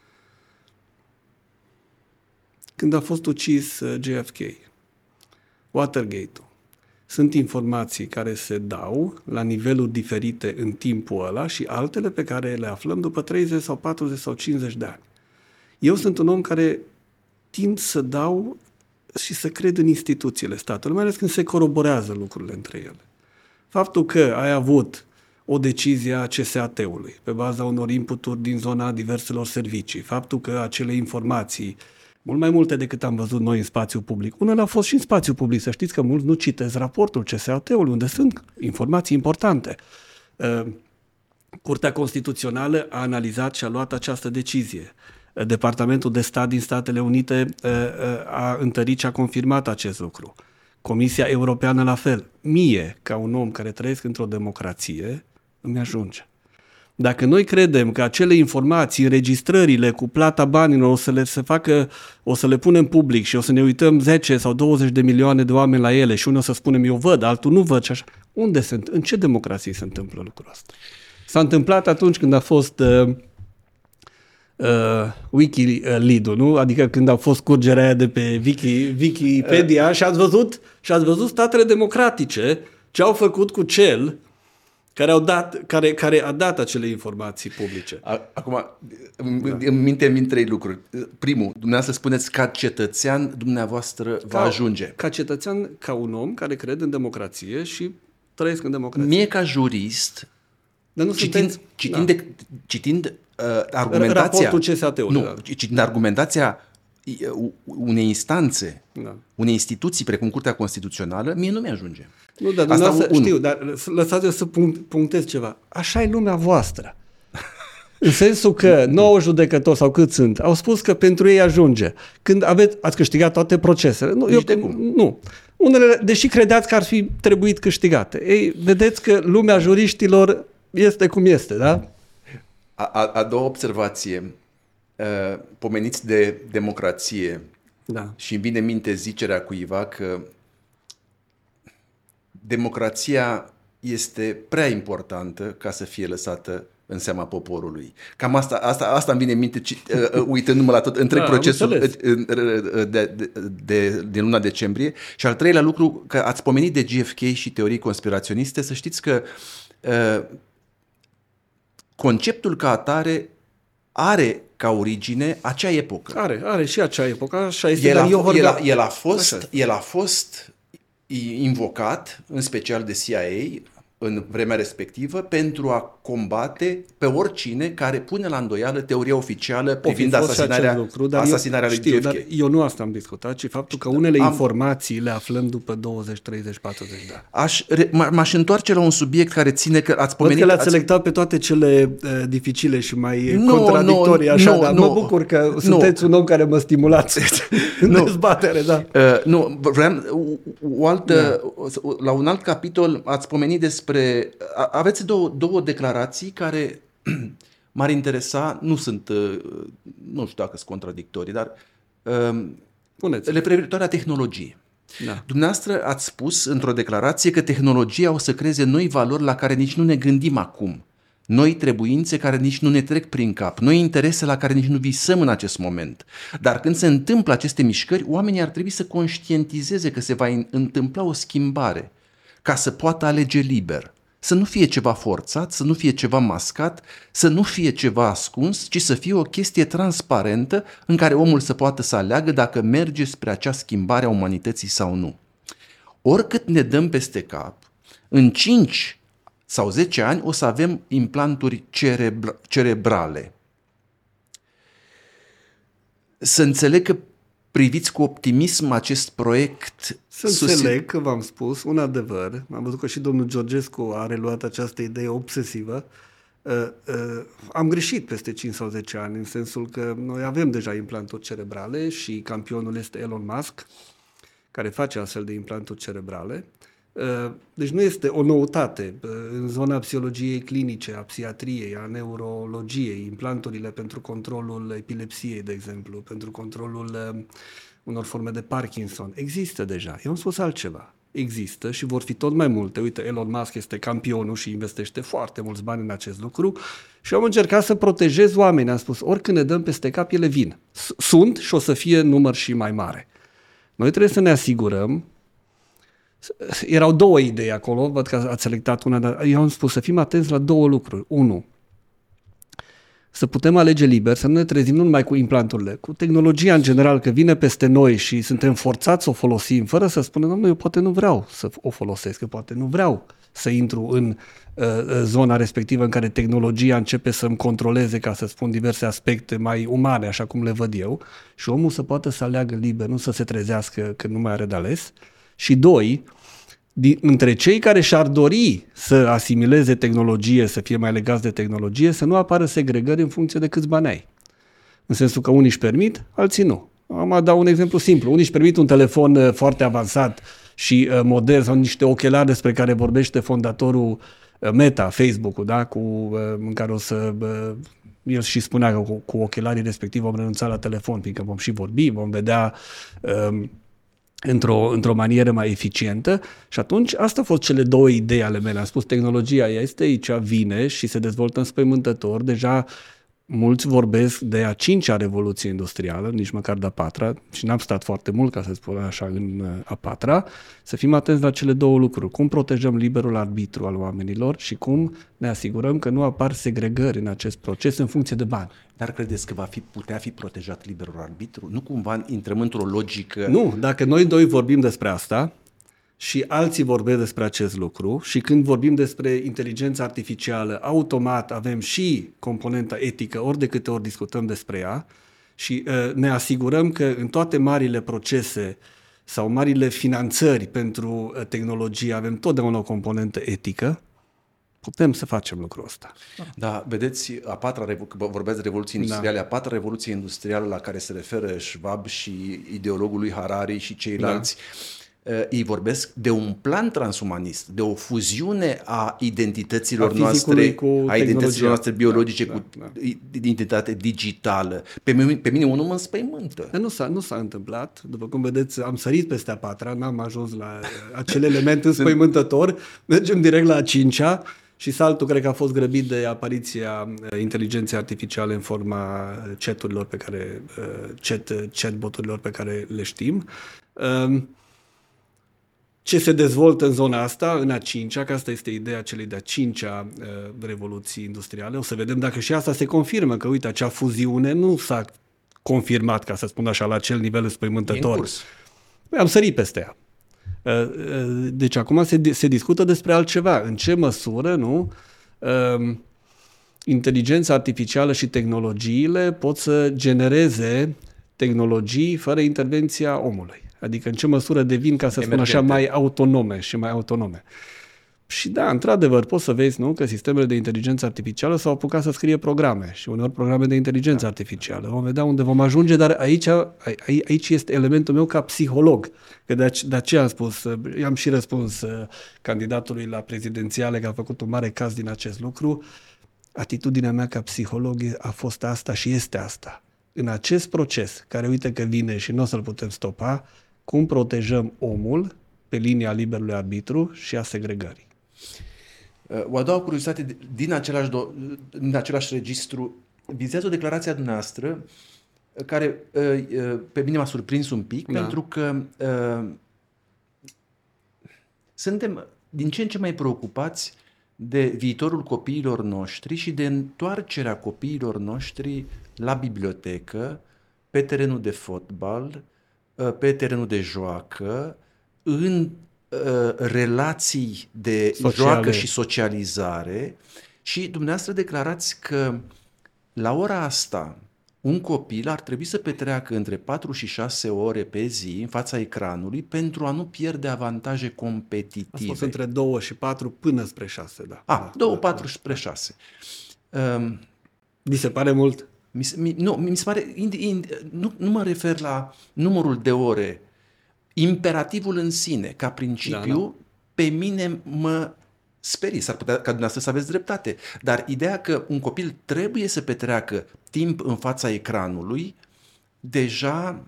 Când a fost ucis JFK, Watergate-ul, sunt informații care se dau la niveluri diferite în timpul ăla și altele pe care le aflăm după 30 sau 40 sau 50 de ani. Eu sunt un om care tind să dau și să cred în instituțiile statului, mai ales când se coroborează lucrurile între ele. Faptul că ai avut o decizie a CSAT-ului, pe baza unor inputuri din zona diverselor servicii. Faptul că acele informații, mult mai multe decât am văzut noi în spațiu public, unele au fost și în spațiu public, să știți că mulți nu citesc raportul CSAT-ului, unde sunt informații importante. Curtea Constituțională a analizat și a luat această decizie. Departamentul de Stat din Statele Unite a întărit și a confirmat acest lucru. Comisia Europeană la fel. Mie, ca un om care trăiesc într-o democrație, îmi ajunge. Dacă noi credem că acele informații, înregistrările cu plata banilor o să le punem public și o să ne uităm 10 sau 20 de milioane de oameni la ele și unul o să spunem eu văd, altul nu văd și așa. În ce democrație se întâmplă lucrul ăsta? S-a întâmplat atunci când a fost Wikileaks-ul, nu? Adică când a fost curgerea aia de pe Wikipedia și ați văzut statele democratice ce au făcut cu cel care a dat acele informații publice. Acum, îmi minte trei lucruri. Primul, dumneavoastră spuneți ca cetățean, dumneavoastră va ajunge. Ca cetățean, ca un om care crede în democrație și trăiesc în democrație. Mie ca jurist, citind argumentația... Raportul CSAT-ului. Citind argumentația unei instanțe, unei instituții precum Curtea Constituțională, mie nu mi-ajunge. Nu, dar dumneavoastră știu, dar lăsați-o să punctez ceva. Așa e lumea voastră. În sensul că 9 judecători sau cât sunt, au spus că pentru ei ajunge. Când ați câștigat toate procesele. Nu. Unele, deși credeați că ar fi trebuit câștigate. Ei, vedeți că lumea juriștilor este cum este, da? A doua observație. Pomeniți de democrație și îmi vine în minte zicerea cuiva că democrația este prea importantă ca să fie lăsată în seama poporului. Cam asta îmi vine în minte uitându-mă la tot întreg procesul din luna decembrie. Și al treilea lucru, că ați pomenit de JFK și teorii conspiraționiste, să știți că conceptul ca atare are ca origine acea epocă. Are și acea epocă. Așa este, el a fost invocat, în special de CIA, în vremea respectivă, pentru a combate pe oricine care pune la îndoială teoria oficială privind asasinarea lui JFK. Dar eu nu asta am discutat, ci faptul că unele informații le aflăm după 20, 30, 40 de ani. M-aș întoarce la un subiect care ține că ați pomenit... Văd că le-ați selectat pe toate cele dificile și mai contradictorii, dar mă bucur că sunteți un om care mă stimulați în dezbatere. Da. La un alt capitol ați pomenit despre... Aveți două declarații care m-ar interesa, nu știu dacă sunt contradictorii, dar referitoare la tehnologie. Da. Dumneavoastră ați spus într-o declarație că tehnologia o să creeze noi valori la care nici nu ne gândim acum. Noi trebuințe care nici nu ne trec prin cap, noi interese la care nici nu visăm în acest moment. Dar când se întâmplă aceste mișcări, oamenii ar trebui să conștientizeze că se va întâmpla o schimbare ca să poată alege liber. Să nu fie ceva forțat, să nu fie ceva mascat, să nu fie ceva ascuns, ci să fie o chestie transparentă în care omul să poată să aleagă dacă merge spre acea schimbare a umanității sau nu. Oricât ne dăm peste cap, în 5 sau 10 ani o să avem implanturi cerebrale. Să înțeleg că priviți cu optimism acest proiect. Înțeleg că v-am spus un adevăr. Am văzut că și domnul Georgescu a reluat această idee obsesivă. Am greșit peste 5 sau 10 ani, în sensul că noi avem deja implanturi cerebrale și campionul este Elon Musk, care face astfel de implanturi cerebrale. Deci nu este o noutate. În zona psihologiei clinice, a psihiatriei, a neurologiei, implanturile pentru controlul epilepsiei, de exemplu, pentru controlul unor forme de Parkinson, există deja. Eu am spus altceva. Există și vor fi tot mai multe. Uite, Elon Musk este campionul și investește foarte mulți bani în acest lucru și am încercat să protejez oamenii. Am spus, oricând ne dăm peste cap, ele vin. Sunt și o să fie număr și mai mare. Noi trebuie să ne asigurăm. Erau două idei acolo, văd că ați selectat una, dar eu am spus să fim atenți la două lucruri. Unu, să putem alege liber, să nu ne trezim nu numai cu implanturile, cu tehnologia în general, că vine peste noi și suntem forțați să o folosim, fără să spunem, eu poate nu vreau să o folosesc, că poate nu vreau să intru în zona respectivă în care tehnologia începe să-mi controleze, ca să spun, diverse aspecte mai umane, așa cum le văd eu, și omul să poată să aleagă liber, nu să se trezească când nu mai are de ales. Și doi, între cei care și-ar dori să asimileze tehnologie, să fie mai legați de tehnologie, să nu apară segregări în funcție de câți bani ai. În sensul că unii își permit, alții nu. Am dau un exemplu simplu. Unii își permit un telefon foarte avansat și modern sau niște ochelari despre care vorbește fondatorul Meta, Facebook-ul, da? În care o să... El și spunea că cu ochelarii respectiv vom renunța la telefon, fiindcă vom și vorbi, vom vedea într-o manieră mai eficientă. Și atunci, asta au fost cele două idei ale mele. Am spus, tehnologia este aici, vine și se dezvoltă înspăimântător. Deja mulți vorbesc de a 5-a revoluție industrială, nici măcar de a 4-a, și n-am stat foarte mult, ca să spun așa, în a 4-a, să fim atenți la cele două lucruri. Cum protejăm liberul arbitru al oamenilor și cum ne asigurăm că nu apar segregări în acest proces în funcție de bani. Dar credeți că putea fi protejat liberul arbitru? Nu cumva intrăm într-o logică... Nu, dacă noi doi vorbim despre asta și alții vorbesc despre acest lucru și când vorbim despre inteligența artificială, automat avem și componenta etică, ori de câte ori discutăm despre ea și ne asigurăm că în toate marile procese sau marile finanțări pentru tehnologie avem totdeauna o componentă etică, putem să facem lucrul ăsta. Da, vedeți, vorbeați de revoluție industrială, a 4-a revoluție industrială la care se referă Schwab și ideologul lui Harari și ceilalți, ei vorbesc de un plan transumanist, de o fuziune a identităților noastre, a identităților noastre biologice cu identitate digitală. Pe mine unul mă înspăimântă. Nu s-a întâmplat. După cum vedeți, am sărit peste a 4-a, n-am ajuns la acel element înspăimântător. Mergem direct la a 5-a și saltul cred că a fost grăbit de apariția inteligenței artificiale în forma chat-urilor chatbot-urilor pe care le știm. Ce se dezvoltă în zona asta, în a 5-a, că asta este ideea celei de-a 5-a revoluții industriale. O să vedem dacă și asta se confirmă, că uite, acea fuziune nu s-a confirmat, ca să spun așa, la acel nivel înspăimântător. Am sărit peste ea. Deci acum se discută despre altceva. În ce măsură, nu? Inteligența artificială și tehnologiile pot să genereze tehnologii fără intervenția omului. Adică în ce măsură devin, ca să spun așa, mai autonome și mai autonome. Și da, într-adevăr, poți să vezi, nu, că sistemele de inteligență artificială s-au apucat să scrie programe și uneori programe de inteligență artificială. Vom vedea unde vom ajunge, dar aici este elementul meu ca psiholog. Că de aceea am spus, i-am și răspuns candidatului la prezidențiale, că a făcut un mare caz din acest lucru. Atitudinea mea ca psiholog a fost asta și este asta. În acest proces, care uite că vine și nu o să-l putem stopa, cum protejăm omul pe linia liberului arbitru și a segregării. O a doua curiozitate din același registru vizează o declarație a dumneavoastră care pe mine m-a surprins un pic, pentru că suntem din ce în ce mai preocupați de viitorul copiilor noștri și de întoarcerea copiilor noștri la bibliotecă, pe terenul de fotbal, pe terenul de joacă, în relații de joacă și socializare. Și dumneavoastră declarați că la ora asta un copil ar trebui să petreacă între 4 și 6 ore pe zi în fața ecranului pentru a nu pierde avantaje competitive. A fost între 2 și 4 până spre 6, da. 2, 4 spre 6. Mi se pare mult? Mi se pare, nu mă refer la numărul de ore. Imperativul în sine, ca principiu, pe mine mă sperie. S-ar putea ca dumneavoastră să aveți dreptate. Dar ideea că un copil trebuie să petreacă timp în fața ecranului, deja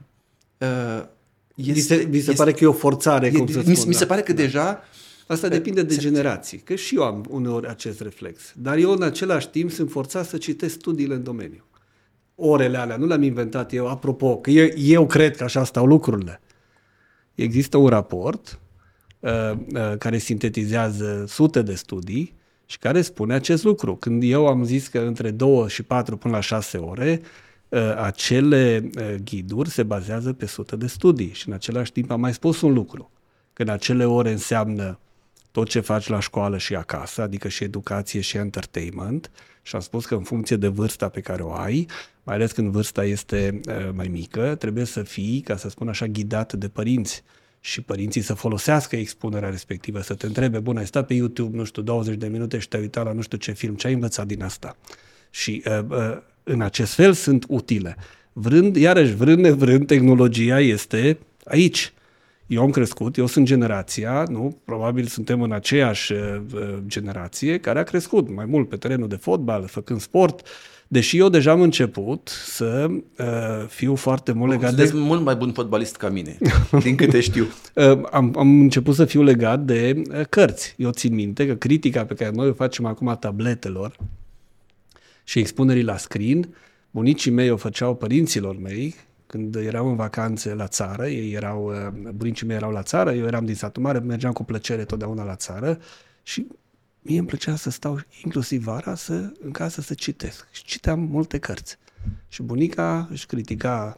mi se pare că e o forțare, cum să spun. Mi se pare că deja... Asta depinde de generații, că și eu am uneori acest reflex. Dar eu în același timp sunt forțat să citesc studiile în domeniu. Orele alea, nu le-am inventat eu, apropo, că eu cred că așa stau lucrurile. Există un raport care sintetizează sute de studii și care spune acest lucru. Când eu am zis că între 2 și 4 până la 6 ore, acele ghiduri se bazează pe sute de studii. Și în același timp am mai spus un lucru, că în acele ore înseamnă tot ce faci la școală și acasă, adică și educație și entertainment, și am spus că în funcție de vârsta pe care o ai, mai ales când vârsta este mai mică, trebuie să fii, ca să spun așa, ghidat de părinți și părinții să folosească expunerea respectivă, să te întrebe, bun, ai stat pe YouTube, nu știu, 20 de minute și te-ai uitat la nu știu ce film, ce ai învățat din asta? Și în acest fel sunt utile. Vrând nevrând, tehnologia este aici. Eu am crescut, eu sunt generația, nu? Probabil suntem în aceeași generație care a crescut mai mult pe terenul de fotbal, făcând sport, deși eu deja am început să fiu foarte mult legat de... Sunteți mult mai bun fotbalist ca mine, din câte știu. Am început să fiu legat de cărți. Eu țin minte că critica pe care noi o facem acum a tabletelor și expunerii la screen, bunicii mei o făceau părinților mei, când eram în vacanțe la țară, bunicii mei erau la țară, eu eram din satul mare, mergeam cu plăcere totdeauna la țară și mie îmi plăcea să stau inclusiv vara în casă să citesc. Și citeam multe cărți. Și bunica își critica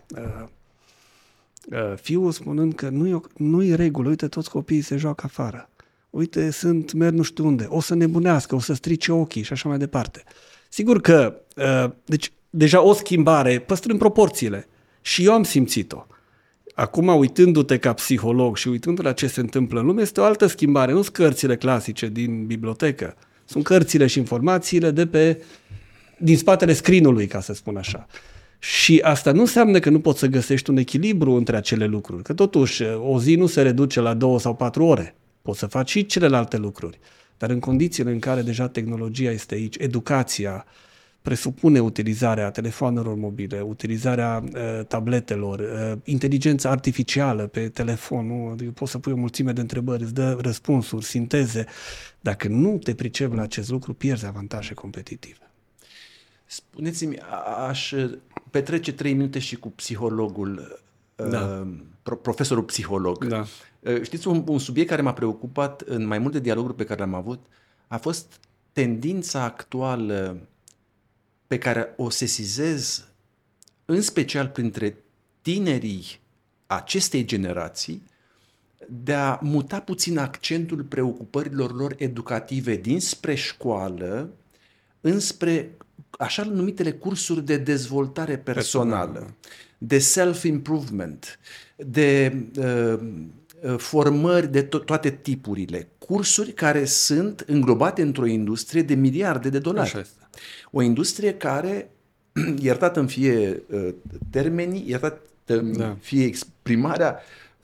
fiul spunând că nu-i regulă, uite, toți copiii se joacă afară. Uite, merg nu știu unde, o să nebunească, o să strice ochii și așa mai departe. Sigur că, deci, deja o schimbare, păstrând proporțiile. Și eu am simțit-o. Acum, uitându-te ca psiholog și uitându-te la ce se întâmplă în lume, este o altă schimbare. Nu sunt cărțile clasice din bibliotecă. Sunt cărțile și informațiile din spatele screen-ului, ca să spun așa. Și asta nu înseamnă că nu poți să găsești un echilibru între acele lucruri. Că totuși, o zi nu se reduce la 2 sau 4 ore. Poți să faci și celelalte lucruri. Dar în condițiile în care deja tehnologia este aici, educația presupune utilizarea telefoanelor mobile, utilizarea tabletelor, inteligența artificială pe telefon, nu? Adică poți să pui o mulțime de întrebări, îți dă răspunsuri, sinteze. Dacă nu te pricepi la acest lucru, pierzi avantaje competitive. Spuneți-mi, aș petrece 3 minute și cu psihologul, profesorul psiholog. Da. Știți, un subiect care m-a preocupat în mai multe dialoguri pe care le-am avut a fost tendința actuală pe care o sesizez în special printre tinerii acestei generații de a muta puțin accentul preocupărilor lor educative dinspre școală înspre așa numitele cursuri de dezvoltare personală, de self-improvement, de formări de toate tipurile, cursuri care sunt înglobate într-o industrie de miliarde de dolari. Așa este. O industrie care, iertat-mi fie termenii, iertat-mi fie exprimarea,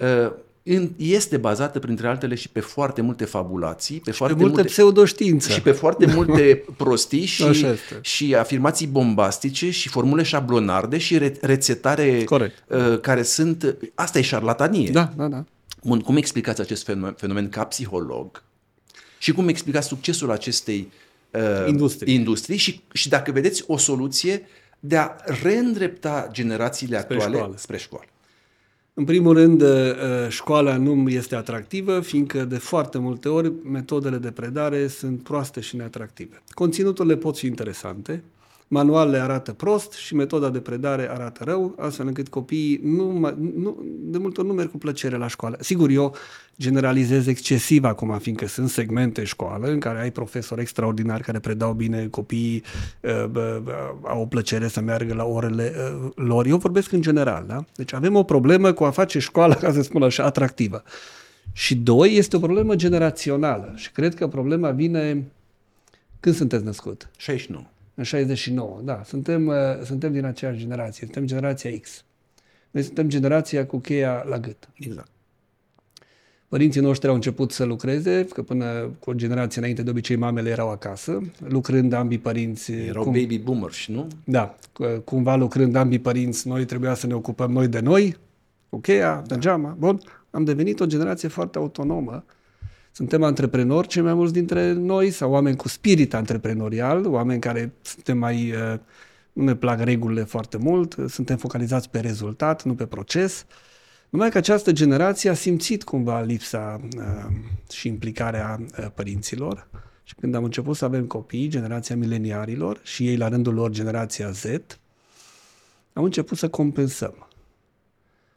este bazată, printre altele, și pe foarte multe fabulații, pe foarte multe pseudoștiință. Și pe foarte multe prostii și afirmații bombastice și formule șablonarde și rețetare care sunt... Asta e șarlatanie. Da. Bun, cum explicați acest fenomen ca psiholog și cum explicați succesul acestei industrii și dacă vedeți o soluție de a reîndrepta generațiile actuale spre școală? În primul rând, școala nu este atractivă, fiindcă de foarte multe ori metodele de predare sunt proaste și neatractive. Conținuturile pot fi interesante, manualele arată prost și metoda de predare arată rău, astfel încât copiii de multe ori nu merg cu plăcere la școală. Sigur, eu generalizez excesiv acum, fiindcă sunt segmente școală în care ai profesori extraordinari care predau bine, copiii au o plăcere să meargă la orele lor. Eu vorbesc în general, da? Deci avem o problemă cu a face școala, ca să spun așa, atractivă. Și 2, este o problemă generațională și cred că problema vine... Când sunteți născut? 69. În 69, da. Suntem din aceeași generație. Suntem generația X. Noi suntem generația cu cheia la gât. Exact. Părinții noștri au început să lucreze, că până cu o generație înainte, de obicei, mamele erau acasă, lucrând ambii părinți... Erau baby boomers, nu? Da. Cumva lucrând ambii părinți, noi trebuia să ne ocupăm noi de noi, cu cheia, de geama. Bun. Am devenit o generație foarte autonomă. Suntem antreprenori, cei mai mulți dintre noi, sau oameni cu spirit antreprenorial, oameni care suntem mai... nu ne plac regulile foarte mult, suntem focalizați pe rezultat, nu pe proces. Numai că această generație a simțit cumva lipsa și implicarea părinților. Și când am început să avem copii, generația mileniarilor, și ei la rândul lor generația Z, am început să compensăm.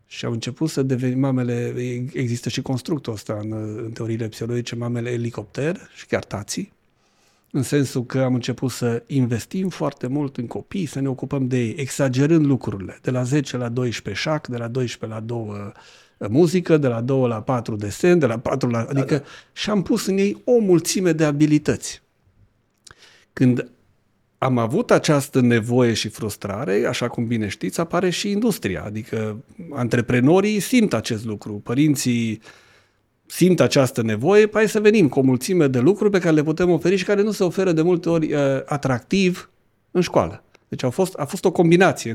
Și au început să devină mamele, există și constructul ăsta în teoriile psihologice, mamele elicopter și chiar tații, în sensul că am început să investim foarte mult în copii, să ne ocupăm de ei, exagerând lucrurile, de la 10 la 12 șac, de la 12 la 2 muzică, de la 2 la 4 desen, de la 4 la... Adică și am pus în ei o mulțime de abilități. Când am avut această nevoie și frustrare, așa cum bine știți, apare și industria, adică antreprenorii simt acest lucru, părinții simt această nevoie, hai să venim cu o mulțime de lucruri pe care le putem oferi și care nu se oferă de multe ori atractiv în școală. Deci a fost o combinație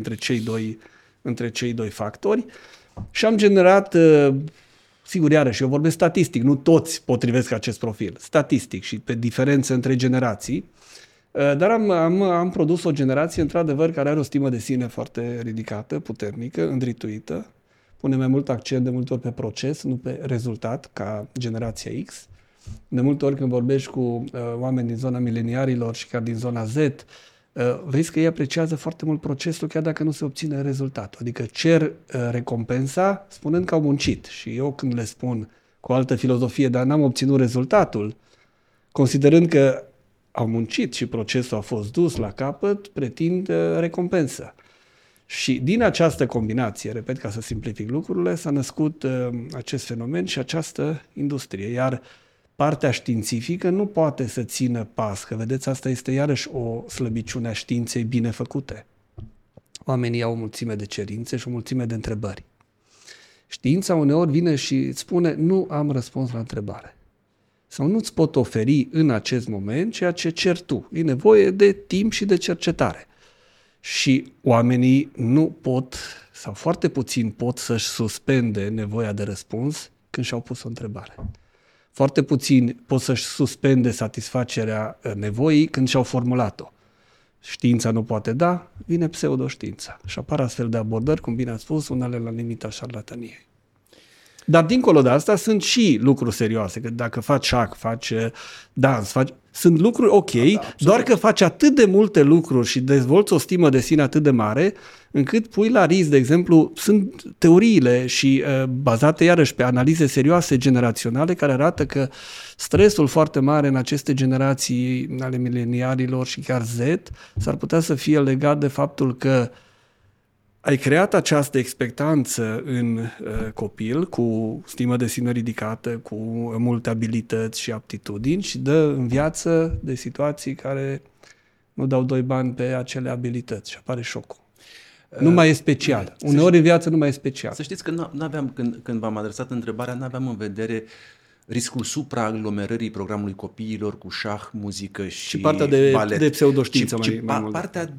între cei doi factori și am generat, sigur, iarăși, eu vorbesc statistic, nu toți potrivesc acest profil, statistic și pe diferențe între generații, dar am produs o generație, într-adevăr, care are o stimă de sine foarte ridicată, puternică, îndrituită, pune mai mult accent de multe ori pe proces, nu pe rezultat, ca generația X. De multe ori când vorbești cu oameni din zona mileniarilor și chiar din zona Z, vezi că ei apreciază foarte mult procesul, chiar dacă nu se obține rezultatul. Adică cer recompensa spunând că au muncit. Și eu când le spun cu o altă filozofie, dar n-am obținut rezultatul, considerând că au muncit și procesul a fost dus la capăt, pretind recompensă. Și din această combinație, repet, ca să simplific lucrurile, s-a născut acest fenomen și această industrie. Iar partea științifică nu poate să țină pas, că vedeți, asta este iarăși o slăbiciune a științei bine făcute. Oamenii au o mulțime de cerințe și o mulțime de întrebări. Știința uneori vine și îți spune, nu am răspuns la întrebare. Sau nu-ți pot oferi în acest moment ceea ce cer tu. E nevoie de timp și de cercetare. Și oamenii nu pot, sau foarte puțin pot să-și suspende nevoia de răspuns când și-au pus o întrebare. Foarte puțin pot să-și suspende satisfacerea nevoii când și-au formulat-o. Știința nu poate da, vine pseudoștiința. Și apar astfel de abordări, cum bine ați spus, unele la limita șarlataniei. Dar dincolo de asta sunt și lucruri serioase, că dacă faci șac, faci dans, sunt lucruri ok, doar că faci atât de multe lucruri și dezvolți o stimă de sine atât de mare, încât pui la risc, de exemplu, sunt teoriile și bazate iarăși pe analize serioase generaționale care arată că stresul foarte mare în aceste generații ale mileniarilor și chiar Z s-ar putea să fie legat de faptul că ai creat această expectanță în copil cu stimă de sine ridicată, cu multe abilități și aptitudini și dă în viață de situații care nu dau doi bani pe acele abilități și apare șocul. Nu mai e special. Uneori în viață nu mai e special. Să știți că n-aveam, când v-am adresat întrebarea, n-aveam în vedere riscul supraaglomerării programului copiilor cu șah, muzică și partea de pseudoștiință mai mult. Partea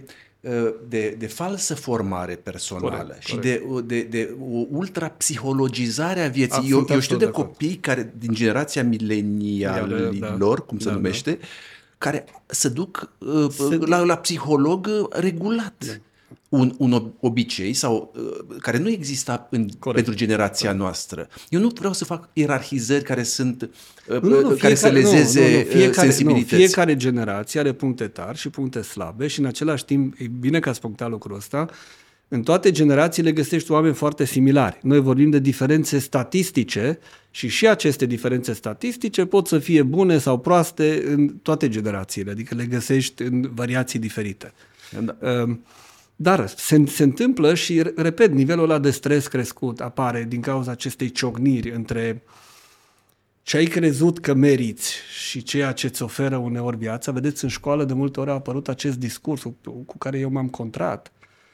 de falsă formare personală. Corect. Și de o ultrapsihologizare a vieții. Eu știu de copii care din generația milenialilor, cum se numește, care se duc la psiholog regulat. Da. Un obicei sau care nu exista pentru generația noastră. Eu nu vreau să fac ierarhizări care sunt care să lezeze sensibilități. Fiecare generație are puncte tari și puncte slabe și în același timp, e bine că ați punctat lucrul ăsta, în toate generațiile găsești oameni foarte similari. Noi vorbim de diferențe statistice și aceste diferențe statistice pot să fie bune sau proaste în toate generațiile, adică le găsești în variații diferite. Da. Dar se întâmplă și, repet, nivelul ăla de stres crescut apare din cauza acestei ciocniri între ce ai crezut că meriți și ceea ce îți oferă uneori viața. Vedeți, în școală de multe ori a apărut acest discurs cu care eu m-am contrat,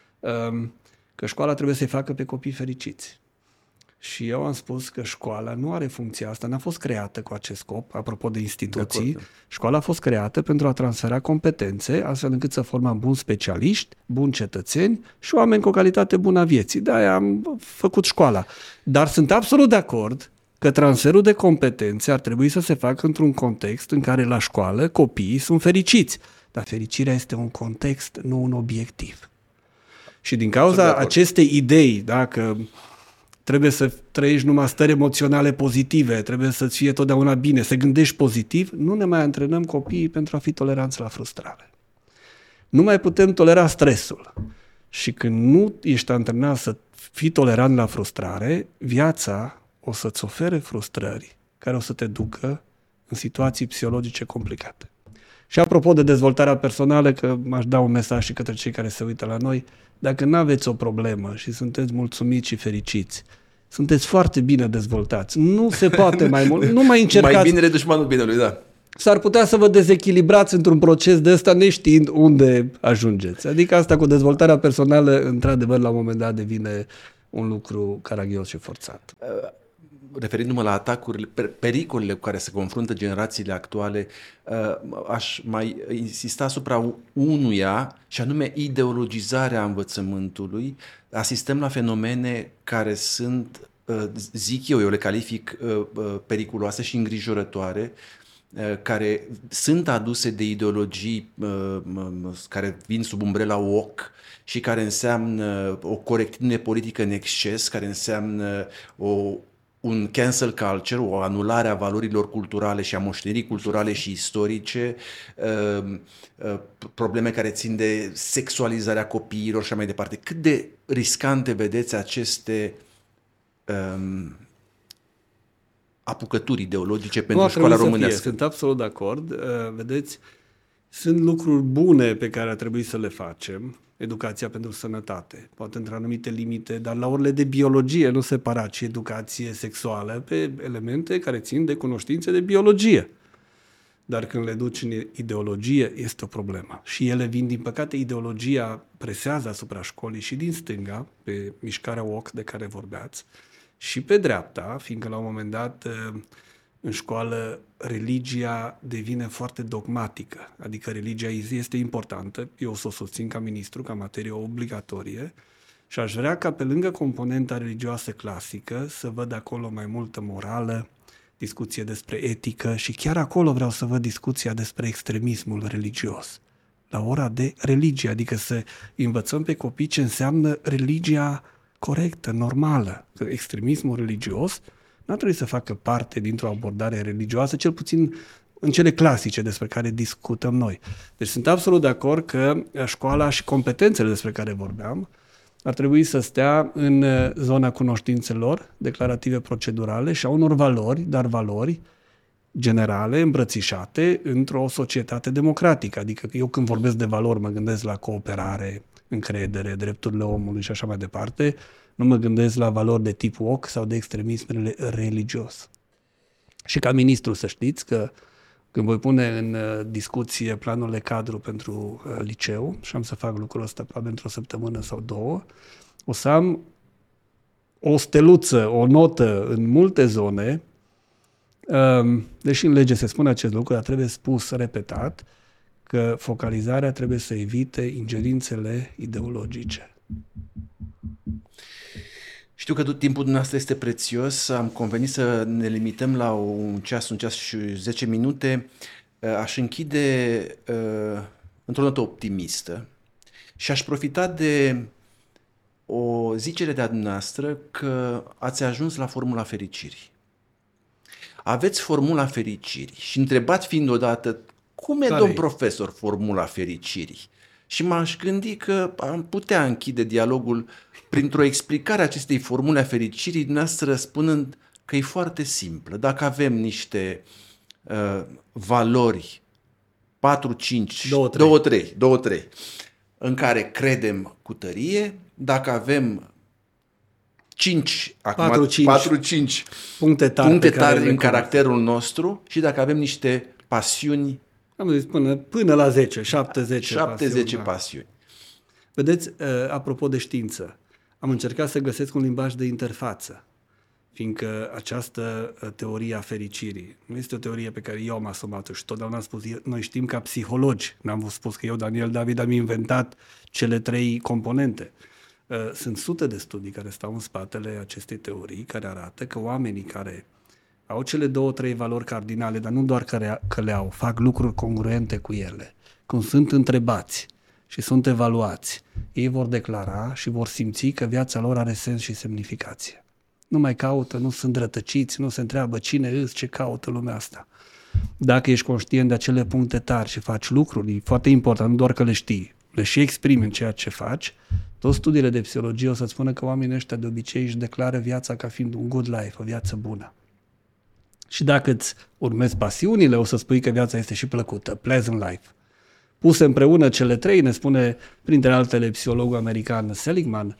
că școala trebuie să-i facă pe copii fericiți. Și eu am spus că școala nu are funcția asta, n-a fost creată cu acest scop, apropo de instituții. Școala a fost creată pentru a transfera competențe, astfel încât să formăm buni specialiști, buni cetățeni și oameni cu o calitate bună a vieții. De-aia am făcut școala. Dar sunt absolut de acord că transferul de competențe ar trebui să se facă într-un context în care la școală copiii sunt fericiți. Dar fericirea este un context, nu un obiectiv. Și din cauza acestei idei, că trebuie să trăiești numai stări emoționale pozitive, trebuie să-ți fie totdeauna bine, să gândești pozitiv, nu ne mai antrenăm copiii pentru a fi toleranți la frustrare. Nu mai putem tolera stresul. Și când nu ești antrenat să fii tolerant la frustrare, viața o să-ți ofere frustrări care o să te ducă în situații psihologice complicate. Și apropo de dezvoltarea personală, că m-aș da un mesaj și către cei care se uită la noi, dacă nu aveți o problemă și sunteți mulțumiți și fericiți, sunteți foarte bine dezvoltați. Nu se poate mai mult. Nu mai încercați. Mai bine dușmanul binelui, da. S-ar putea să vă dezechilibrați într-un proces de ăsta neștiind unde ajungeți. Adică asta cu dezvoltarea personală, într-adevăr, la un moment dat devine un lucru caragios și forțat. Referindu-mă la atacurile, pericolele cu care se confruntă generațiile actuale, aș mai insista asupra unuia, și anume ideologizarea învățământului. Asistăm la fenomene care sunt, zic eu le calific periculoase și îngrijorătoare, care sunt aduse de ideologii care vin sub umbrela woke și care înseamnă o corectitudine politică în exces, care înseamnă un cancel culture, o anulare a valorilor culturale și a moștenirii culturale și istorice, probleme care țin de sexualizarea copiilor și așa mai departe. Cât de riscante vedeți aceste apucături ideologice pentru școala românească? Sunt absolut de acord. Vedeți, sunt lucruri bune pe care ar trebui să le facem. Educația pentru sănătate, poate între anumite limite, dar la orele de biologie, nu separat, ci educație sexuală pe elemente care țin de cunoștințe de biologie. Dar când le duci în ideologie, este o problemă. Și ele vin, din păcate, ideologia presează asupra școlii și din stânga, pe mișcarea woke de care vorbeați, și pe dreapta, fiindcă la un moment dat în școală religia devine foarte dogmatică, adică religia este importantă, eu o să o susțin ca ministru, ca materie obligatorie și aș vrea ca pe lângă componenta religioasă clasică să văd acolo mai multă morală, discuție despre etică și chiar acolo vreau să văd discuția despre extremismul religios. La ora de religie, adică să învățăm pe copii ce înseamnă religia corectă, normală. Că extremismul religios nu trebuie să facă parte dintr-o abordare religioasă, cel puțin în cele clasice despre care discutăm noi. Deci sunt absolut de acord că școala și competențele despre care vorbeam ar trebui să stea în zona cunoștințelor declarative procedurale și a unor valori, dar valori generale, îmbrățișate într-o societate democratică. Adică eu când vorbesc de valori mă gândesc la cooperare, încredere, drepturile omului și așa mai departe, nu mă gândesc la valori de tip woke sau de extremism religios. Și ca ministru să știți că când voi pune în discuție planurile cadru pentru liceu, și am să fac lucrul ăsta probabil într-o săptămână sau două, o să am o steluță, o notă în multe zone, deși în lege se spune acest lucru, dar trebuie spus, repetat, că focalizarea trebuie să evite ingerințele ideologice. Știu că tot timpul dumneavoastră este prețios, am convenit să ne limităm la un ceas și 10 minute. Aș închide într-o notă optimistă și aș profita de o zicere de-a dumneavoastră că ați ajuns la formula fericirii. Aveți formula fericirii și întrebați fiind odată cum e, domn profesor, formula fericirii? Și m-aș gândi că am putea închide dialogul printr-o explicare a acestei formule a fericirii, dumneavoastră spunând că e foarte simplă. Dacă avem niște valori 2-3 în care credem cu tărie, dacă avem 4-5 puncte tari în caracterul nostru și dacă avem niște pasiuni, am zis până la 10, 7-10 pasiuni. Vedeți, apropo de știință, am încercat să găsesc un limbaj de interfață, fiindcă această teorie a fericirii nu este o teorie pe care eu am asumat-o și totdeauna am spus, noi știm ca psihologi, n-am spus că eu, Daniel David, am inventat cele 3 componente. Sunt sute de studii care stau în spatele acestei teorii, care arată că oamenii care au cele 2-3 valori cardinale, dar nu doar că le au, fac lucruri congruente cu ele. Când sunt întrebați și sunt evaluați, ei vor declara și vor simți că viața lor are sens și semnificație. Nu mai caută, nu sunt rătăciți, nu se întreabă cine îți, ce caută lumea asta. Dacă ești conștient de acele puncte tari și faci lucruri, e foarte important, nu doar că le știi, le și exprimi în ceea ce faci, Toți studiile de psihologie o să-ți spună că oamenii ăștia de obicei își declară viața ca fiind un good life, o viață bună. Și dacă îți urmezi pasiunile, o să spui că viața este și plăcută, pleasant life. Puse împreună cele trei, ne spune printre altele psihologul american Seligman,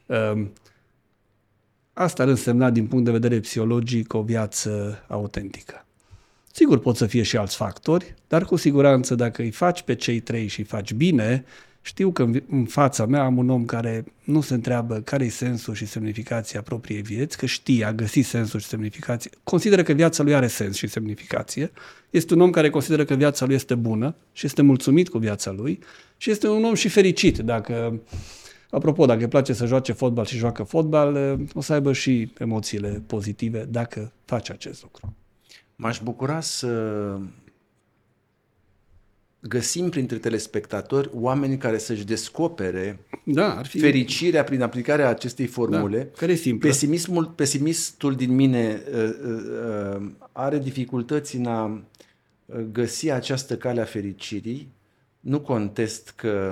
asta ar însemna din punct de vedere psihologic o viață autentică. Sigur pot să fie și alți factori, dar cu siguranță dacă îi faci pe cei trei și îi faci bine, știu că în fața mea am un om care nu se întreabă care-i sensul și semnificația propriei vieți, că știe, a găsit sensul și semnificație, consideră că viața lui are sens și semnificație, este un om care consideră că viața lui este bună și este mulțumit cu viața lui și este un om și fericit. Apropo, dacă îi place să joace fotbal și joacă fotbal, o să aibă și emoțiile pozitive dacă face acest lucru. M-aș bucura să găsim printre telespectatori oameni care să-și descopere fericirea prin aplicarea acestei formule. Care e simplă. Pesimistul din mine are dificultăți în a găsi această cale a fericirii. Nu contest că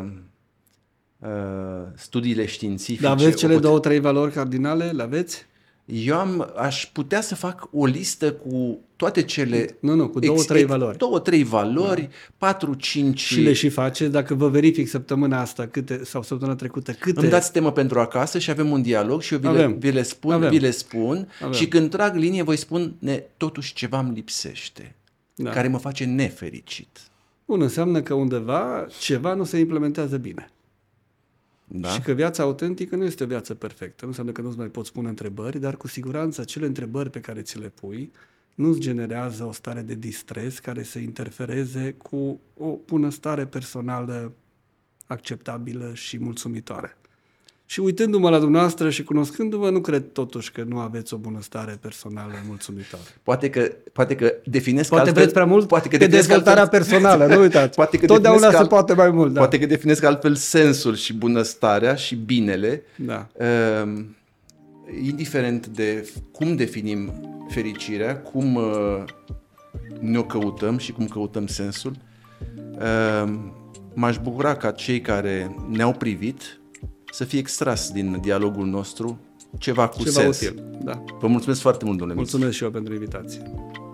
studiile științifice... Dar aveți cele 2-3 valori cardinale? Le aveți? Eu aș putea să fac o listă cu toate cele... cu 2-3 valori. 2-3 valori, 4-5... Și le și face, dacă vă verific săptămâna asta sau săptămâna trecută, câte... Îmi dați temă pentru acasă și avem un dialog și eu vi le spun și când trag linie voi spune totuși ceva îmi lipsește, care mă face nefericit. Bun, înseamnă că undeva ceva nu se implementează bine. Da? Și că viața autentică nu este o viață perfectă. Nu înseamnă că nu-ți mai poți pune întrebări, dar cu siguranță acele întrebări pe care ți le pui nu-ți generează o stare de distres care să interfereze cu o bunăstare personală acceptabilă și mulțumitoare. Și uitându-mă la dumneavoastră și cunoscându-vă, nu cred totuși că nu aveți o bunăstare personală mulțumitoare. Poate că definesc altfel. Vreți prea mult pe dezvoltarea personală, nu uitați. Totdeauna se poate mai mult. Da. Poate că definesc altfel sensul și bunăstarea și binele. Da. Indiferent de cum definim fericirea, cum ne-o căutăm și cum căutăm sensul, m-aș bucura ca cei care ne-au privit să fie extras din dialogul nostru ceva cu sens. Util, da. Vă mulțumesc foarte mult, domnule. Mulțumesc și eu pentru invitație.